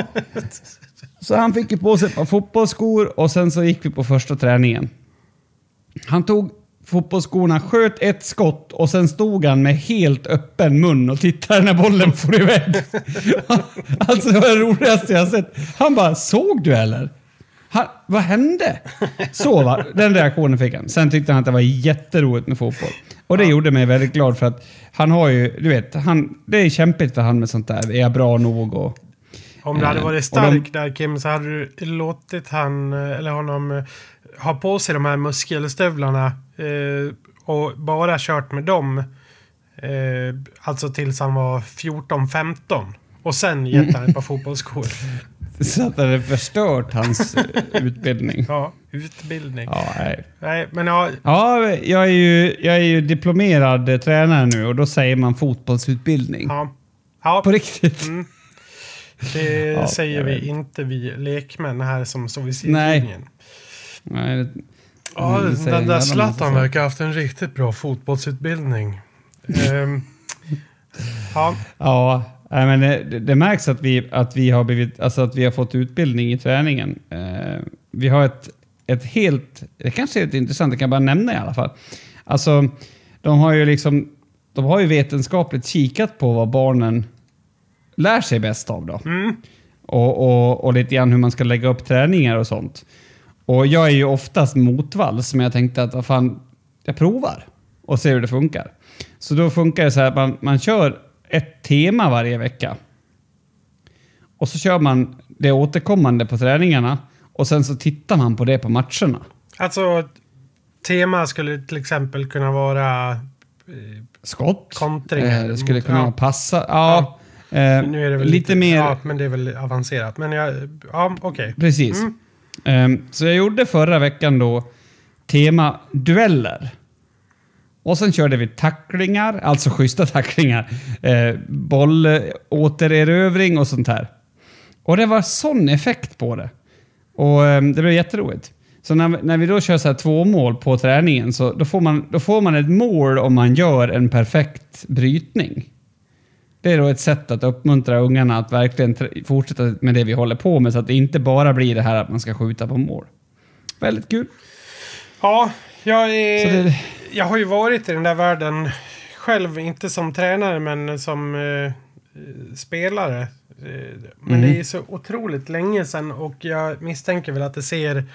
Speaker 1: Så han fick ju på sig ett par fotbollsskor och sen så gick vi på första träningen. Han tog fotbollsskorna, sköt ett skott och sen stod han med helt öppen mun och tittade när bollen får iväg. Alltså det var det roligaste jag sett. Han bara, såg du eller? Han, vad hände? Så var den reaktionen fick han. Sen tyckte han att det var jätteroligt med fotboll. Och det ja. gjorde mig väldigt glad för att han har ju, du vet, han, det är kämpigt för han med sånt där. Är jag bra nog? Och,
Speaker 2: om det hade varit stark de, där Kim, så hade du låtit han eller honom ha på sig de här muskelstövlarna eh, och bara kört med dem eh, alltså tills han var fjorton femton och sen gett han ett par fotbollsskor.
Speaker 1: Så att det hade förstört hans utbildning.
Speaker 2: Ja, utbildning.
Speaker 1: Ja, nej.
Speaker 2: Nej, men ja.
Speaker 1: Ja, jag är ju, jag är ju diplomerad tränare nu och då säger man fotbollsutbildning.
Speaker 2: Ja. Ja.
Speaker 1: På riktigt.
Speaker 2: Mm. Det ja, säger vi inte vi lekmän här som står vid sidlinjen.
Speaker 1: Nej. Nej.
Speaker 2: Ja, den, den där Zlatan verkar ha haft en riktigt bra fotbollsutbildning. um, ja.
Speaker 1: Ja. Nej, men det, det märks att vi, att, vi har blivit, alltså att vi har fått utbildning i träningen. Eh, vi har ett, ett helt... Det kanske är lite intressant, det kan jag bara nämna i alla fall. Alltså, de har ju liksom... De har ju vetenskapligt kikat på vad barnen lär sig bäst av då.
Speaker 2: Mm.
Speaker 1: Och, och, och lite grann hur man ska lägga upp träningar och sånt. Och jag är ju oftast motvalls, men jag tänkte att vad fan, jag provar och ser hur det funkar. Så då funkar det så här att man, man kör ett tema varje vecka. Och så kör man det återkommande på träningarna. Och sen så tittar man på det på matcherna.
Speaker 2: Alltså, tema skulle till exempel kunna vara... Eh,
Speaker 1: skott.
Speaker 2: Kontringar.
Speaker 1: Eh, det skulle kunna ja. passa. Ja. Eh,
Speaker 2: nu är det väl
Speaker 1: lite,
Speaker 2: lite
Speaker 1: mer...
Speaker 2: Ja, men det är väl avancerat. Men jag... Ja, okej. Okay.
Speaker 1: Precis. Mm. Eh, så jag gjorde förra veckan då tema dueller. Och sen körde vi tacklingar, alltså schyssta tacklingar. Eh, bollåtererövring och sånt här. Och det var sån effekt på det. Och eh, det blev jätteroligt. Så när, när vi då kör så här två mål på träningen så då får, man, då får man ett mål om man gör en perfekt brytning. Det är då ett sätt att uppmuntra ungarna att verkligen t- fortsätta med det vi håller på med så att det inte bara blir det här att man ska skjuta på mål. Väldigt kul.
Speaker 2: Ja, jag, är,
Speaker 1: det...
Speaker 2: jag har ju varit i den där världen själv, inte som tränare men som eh, spelare. Men mm. det är så otroligt länge sedan och jag misstänker väl att det ser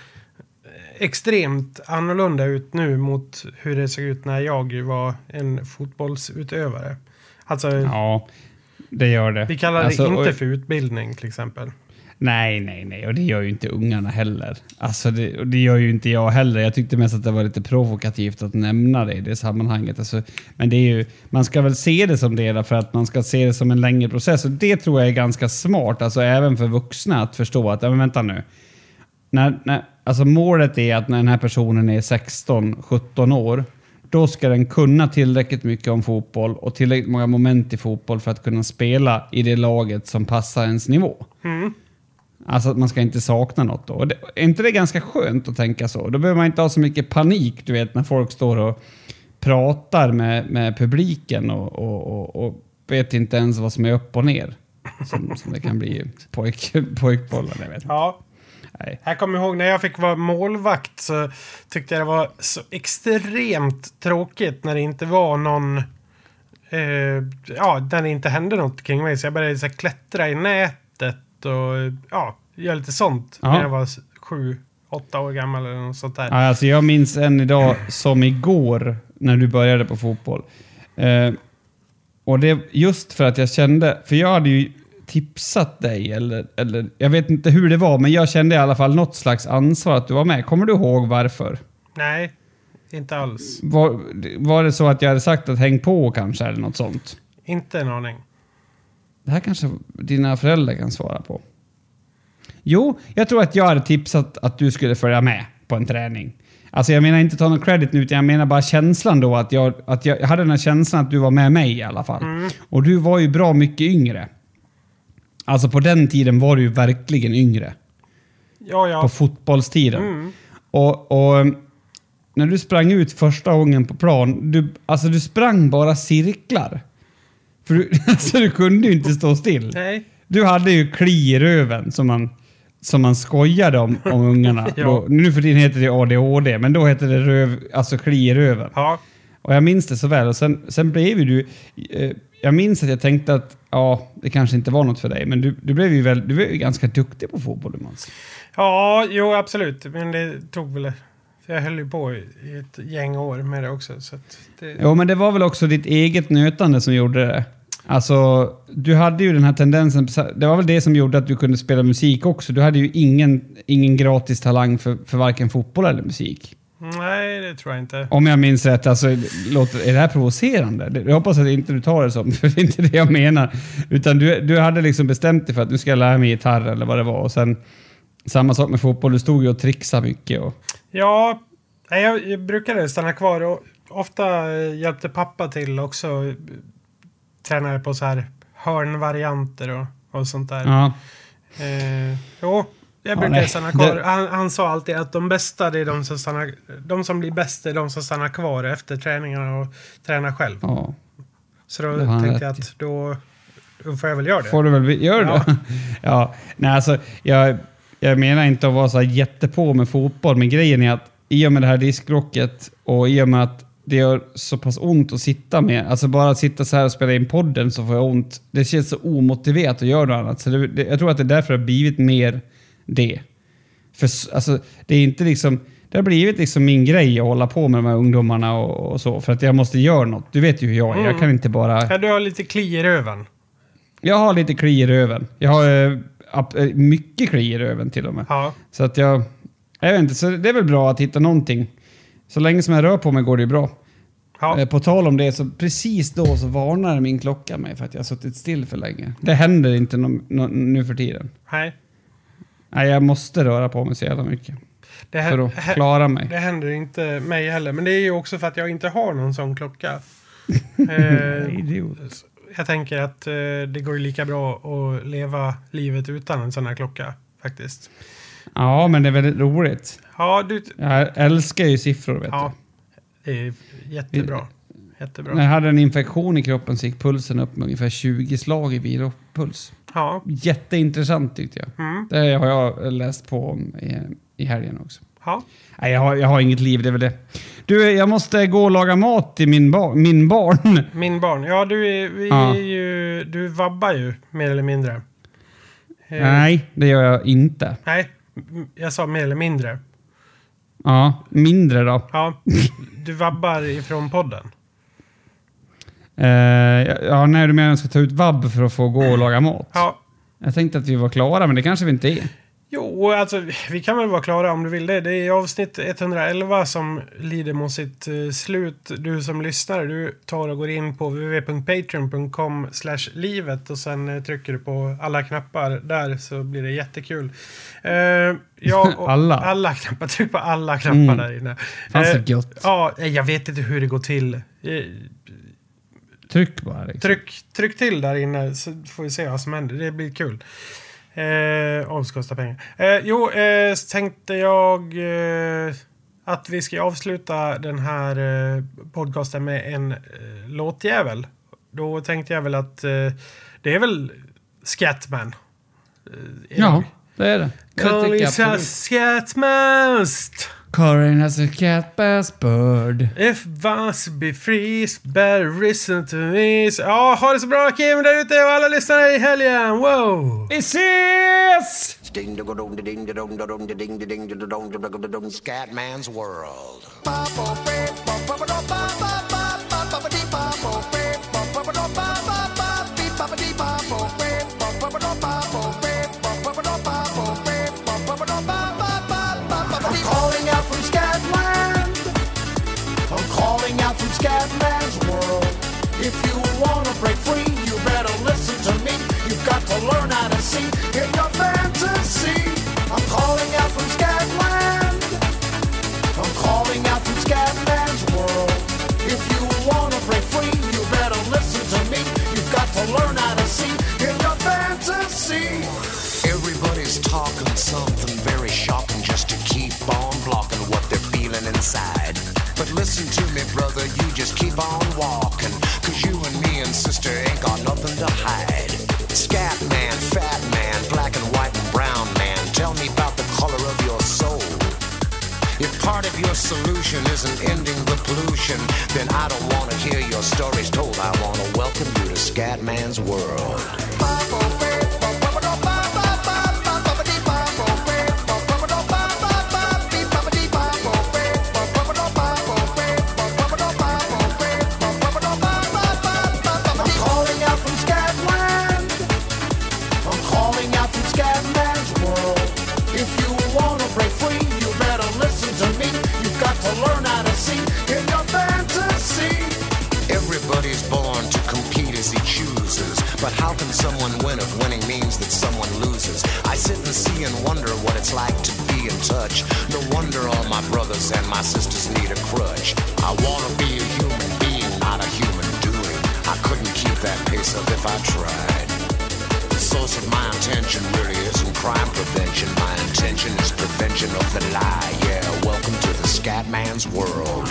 Speaker 2: extremt annorlunda ut nu mot hur det såg ut när jag var en fotbollsutövare. Alltså,
Speaker 1: ja, det gör det.
Speaker 2: Vi kallar det
Speaker 1: alltså,
Speaker 2: inte
Speaker 1: och...
Speaker 2: för utbildning till exempel.
Speaker 1: Nej, nej, nej. Och det gör ju inte ungarna heller. Alltså det, och det gör ju inte jag heller. Jag tyckte mest att det var lite provokativt att nämna det i det sammanhanget. Alltså, men det är ju, man ska väl se det som det för att man ska se det som en längre process. Och det tror jag är ganska smart. Alltså även för vuxna att förstå att, ja, men vänta nu. När, när, alltså målet är att när den här personen är sexton sjutton år, då ska den kunna tillräckligt mycket om fotboll och tillräckligt många moment i fotboll för att kunna spela i det laget som passar ens nivå.
Speaker 2: Mm.
Speaker 1: Alltså att man ska inte sakna något då. Och det, är inte det ganska skönt att tänka så? Då behöver man inte ha så mycket panik, du vet, när folk står och pratar med, med publiken och, och, och, och vet inte ens vad som är upp och ner. Som, som det kan bli pojk, pojkbollar, jag vet.
Speaker 2: Ja. Nej. Jag kommer ihåg när jag fick vara målvakt så tyckte jag det var så extremt tråkigt när det inte var någon eh, ja, när det inte hände något kring mig. Så jag började så här, klättra i nätet och ja, göra lite sånt ja. När jag var sju, åtta år gammal eller något sånt där.
Speaker 1: Ja, alltså jag minns än idag som igår när du började på fotboll. Eh, och det just för att jag kände, för jag hade ju tipsat dig eller, eller jag vet inte hur det var, men jag kände i alla fall något slags ansvar att du var med. Kommer du ihåg varför?
Speaker 2: Nej, inte alls.
Speaker 1: Var, var det så att jag hade sagt att häng på kanske eller något sånt?
Speaker 2: Inte en aning.
Speaker 1: Det här kanske dina föräldrar kan svara på. Jo, jag tror att jag hade tipsat att du skulle följa med på en träning. Alltså jag menar inte ta någon credit nu, utan jag menar bara känslan då att jag, att jag hade den här känslan att du var med mig i alla fall. Mm. Och du var ju bra mycket yngre. Alltså på den tiden var du ju verkligen yngre.
Speaker 2: Ja, ja.
Speaker 1: På fotbollstiden.
Speaker 2: Mm.
Speaker 1: Och, och när du sprang ut första gången på plan, du, alltså du sprang bara cirklar. För du, alltså du kunde ju inte stå still.
Speaker 2: Nej.
Speaker 1: Du hade ju kli i röven som man, som man skojade om, om ungarna.
Speaker 2: Ja.
Speaker 1: Då, nu för tiden heter det A D H D, men då hette det röv, alltså kli i röven.
Speaker 2: Ja.
Speaker 1: Och jag minns det så väl. Och sen, sen blev ju du... Eh, jag minns att jag tänkte att ja, det kanske inte var något för dig. Men du, du blev ju väl, du blev ju ganska duktig på fotboll, Mats.
Speaker 2: Ja, jo absolut. Men det tog väl... Jag höll ju på i ett gäng år med det också. Så att det...
Speaker 1: Jo, men det var väl också ditt eget nötande som gjorde det. Alltså, du hade ju den här tendensen... Det var väl det som gjorde att du kunde spela musik också. Du hade ju ingen, ingen gratis talang för, för varken fotboll eller musik.
Speaker 2: Nej, det tror jag inte.
Speaker 1: Om jag minns rätt, alltså, låter, är det här provocerande? Jag hoppas att inte du tar det som, för det är inte det jag menar. Utan du, du hade liksom bestämt dig för att du ska lära mig gitarr eller vad det var. Och sen samma sak med fotboll, du stod ju och trixade mycket. Och...
Speaker 2: Ja, jag, jag brukade stanna kvar och ofta hjälpte pappa till också. Tränade på så här hörnvarianter och, och sånt där.
Speaker 1: Ja.
Speaker 2: Eh, jo. Jag brukar ja, stanna kvar. Det... Han, han sa alltid att de bästa det är de som stannar, de som blir bäst är de som stannar kvar efter träningarna och tränar själv.
Speaker 1: Ja.
Speaker 2: Så då tänkte jag att då, då får jag väl göra det.
Speaker 1: Får du väl göra det? Ja. Ja. Nej, alltså, jag, jag menar inte att vara så jättepå med fotboll, men grejen är att i och med det här diskrocket och i och med att det gör så pass ont att sitta med. Alltså bara att sitta så här och spela in podden så får jag ont. Det känns så omotiverat att göra något annat. Så det, det, jag tror att det är därför det har blivit mer det. För alltså, det är inte liksom... Det har blivit liksom min grej att hålla på med de här ungdomarna och, och så. För att jag måste göra något. Du vet ju hur jag är. Mm. Jag kan inte bara...
Speaker 2: Ja, du har lite kli i röven.
Speaker 1: Jag har lite kli i röven. Jag har äh, mycket kli i röven till och med.
Speaker 2: Ja.
Speaker 1: Så att jag... Jag vet inte, så det är väl bra att hitta någonting. Så länge som jag rör på mig går det ju bra.
Speaker 2: Ja.
Speaker 1: På tal om det, så precis då så varnar min klocka mig för att jag har suttit still för länge. Det händer inte no, no, nu för tiden.
Speaker 2: Nej.
Speaker 1: Nej, jag måste röra på mig så jävla mycket.
Speaker 2: Det
Speaker 1: för att klara mig.
Speaker 2: Det händer inte mig heller. Men det är ju också för att jag inte har någon sån klocka. eh,
Speaker 1: Idiot.
Speaker 2: Jag tänker att eh, det går ju lika bra att leva livet utan en sån här klocka, faktiskt.
Speaker 1: Ja, men det är väldigt roligt.
Speaker 2: Ja, du...
Speaker 1: Jag älskar ju siffror, vet
Speaker 2: ja,
Speaker 1: du.
Speaker 2: det är jättebra. Jättebra.
Speaker 1: När jag hade en infektion i kroppen så gick pulsen upp med ungefär tjugo slag i vilopuls.
Speaker 2: Ja.
Speaker 1: Jätteintressant tyckte jag.
Speaker 2: Mm.
Speaker 1: Det har jag läst på om i, i helgen också.
Speaker 2: Ja.
Speaker 1: Nej, jag har, jag har inget liv, det är väl det. Du, jag måste gå och laga mat till min, bar, min barn.
Speaker 2: Min barn. Ja, du är, vi
Speaker 1: ja.
Speaker 2: är ju... Du vabbar ju, mer eller mindre.
Speaker 1: Eh. Nej, det gör jag inte.
Speaker 2: Nej, jag sa mer eller mindre.
Speaker 1: Ja, mindre då.
Speaker 2: Ja, du vabbar ifrån podden.
Speaker 1: Uh, ja, när du menar att jag ska ta ut vabb för att få gå och laga mat.
Speaker 2: Ja.
Speaker 1: Jag tänkte att vi var klara, men det kanske vi inte är.
Speaker 2: Jo, alltså vi kan väl vara klara om du vill det. Det är avsnitt etthundraelva som lider mot sitt uh, slut. Du som lyssnar, du tar och går in på w w w punkt patreon punkt com slash livet och sen uh, trycker du på alla knappar där så blir det jättekul. Uh, ja,
Speaker 1: alla?
Speaker 2: Alla knappar, tryck på alla knappar mm. där inne.
Speaker 1: Fanns det gött?
Speaker 2: Ja, jag vet inte hur det går till. Uh,
Speaker 1: Tryck bara. Liksom.
Speaker 2: Tryck, tryck till där inne så får vi se vad som händer. Det blir kul. Eh, avskosta pengar. Eh, jo, eh, tänkte jag eh, att vi ska avsluta den här eh, podcasten med en eh, låtjävel. Då tänkte jag väl att eh, det är väl Scatman.
Speaker 1: Eh, ja, det är det.
Speaker 2: Calling Scatmast.
Speaker 1: Corin has a cat bass bird.
Speaker 2: If wants be free, better listen to me. Ja, ha det så bra Kim där ute och alla lyssnare i helgen. Wow!
Speaker 1: Vi ses!
Speaker 11: Scatman's World. Scatman's World. If you wanna break free, you better listen to me. You've got to learn how to see in your fantasy. I'm calling out from Scatland. I'm calling out from Scatman's World. If you wanna break free, you better listen to me. You've got to learn how to see in your fantasy. Everybody's talking something very shocking just to keep on blocking what they're feeling inside. But listen to me, brother, you just keep on walking. Cause you and me and sister ain't got nothing to hide. Scat man, fat man, black and white and brown man, tell me about the color of your soul. If part of your solution isn't ending the pollution, then I don't want to hear your stories told. I want to welcome you to Scatman's World. But how can someone win if winning means that someone loses? I sit and see and wonder what it's like to be in touch. No wonder all my brothers and my sisters need a crutch. I want to be a human being, not a human doing. I couldn't keep that pace up if I tried. The source of my intention really isn't crime prevention. My intention is prevention of the lie. Yeah, welcome to the Scatman's World.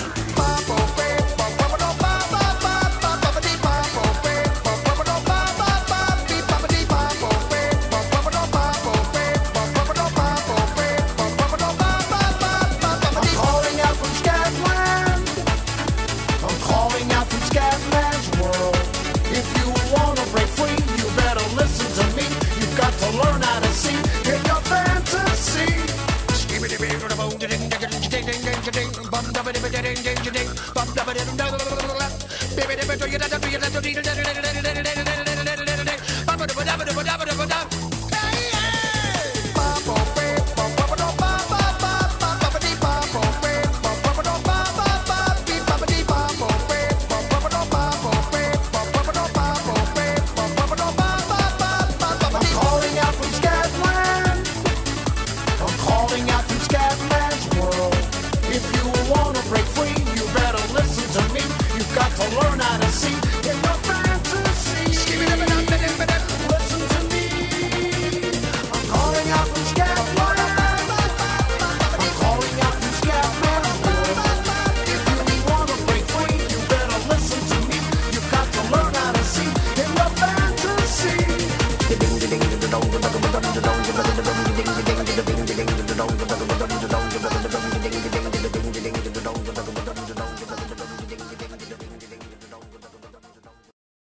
Speaker 11: Bum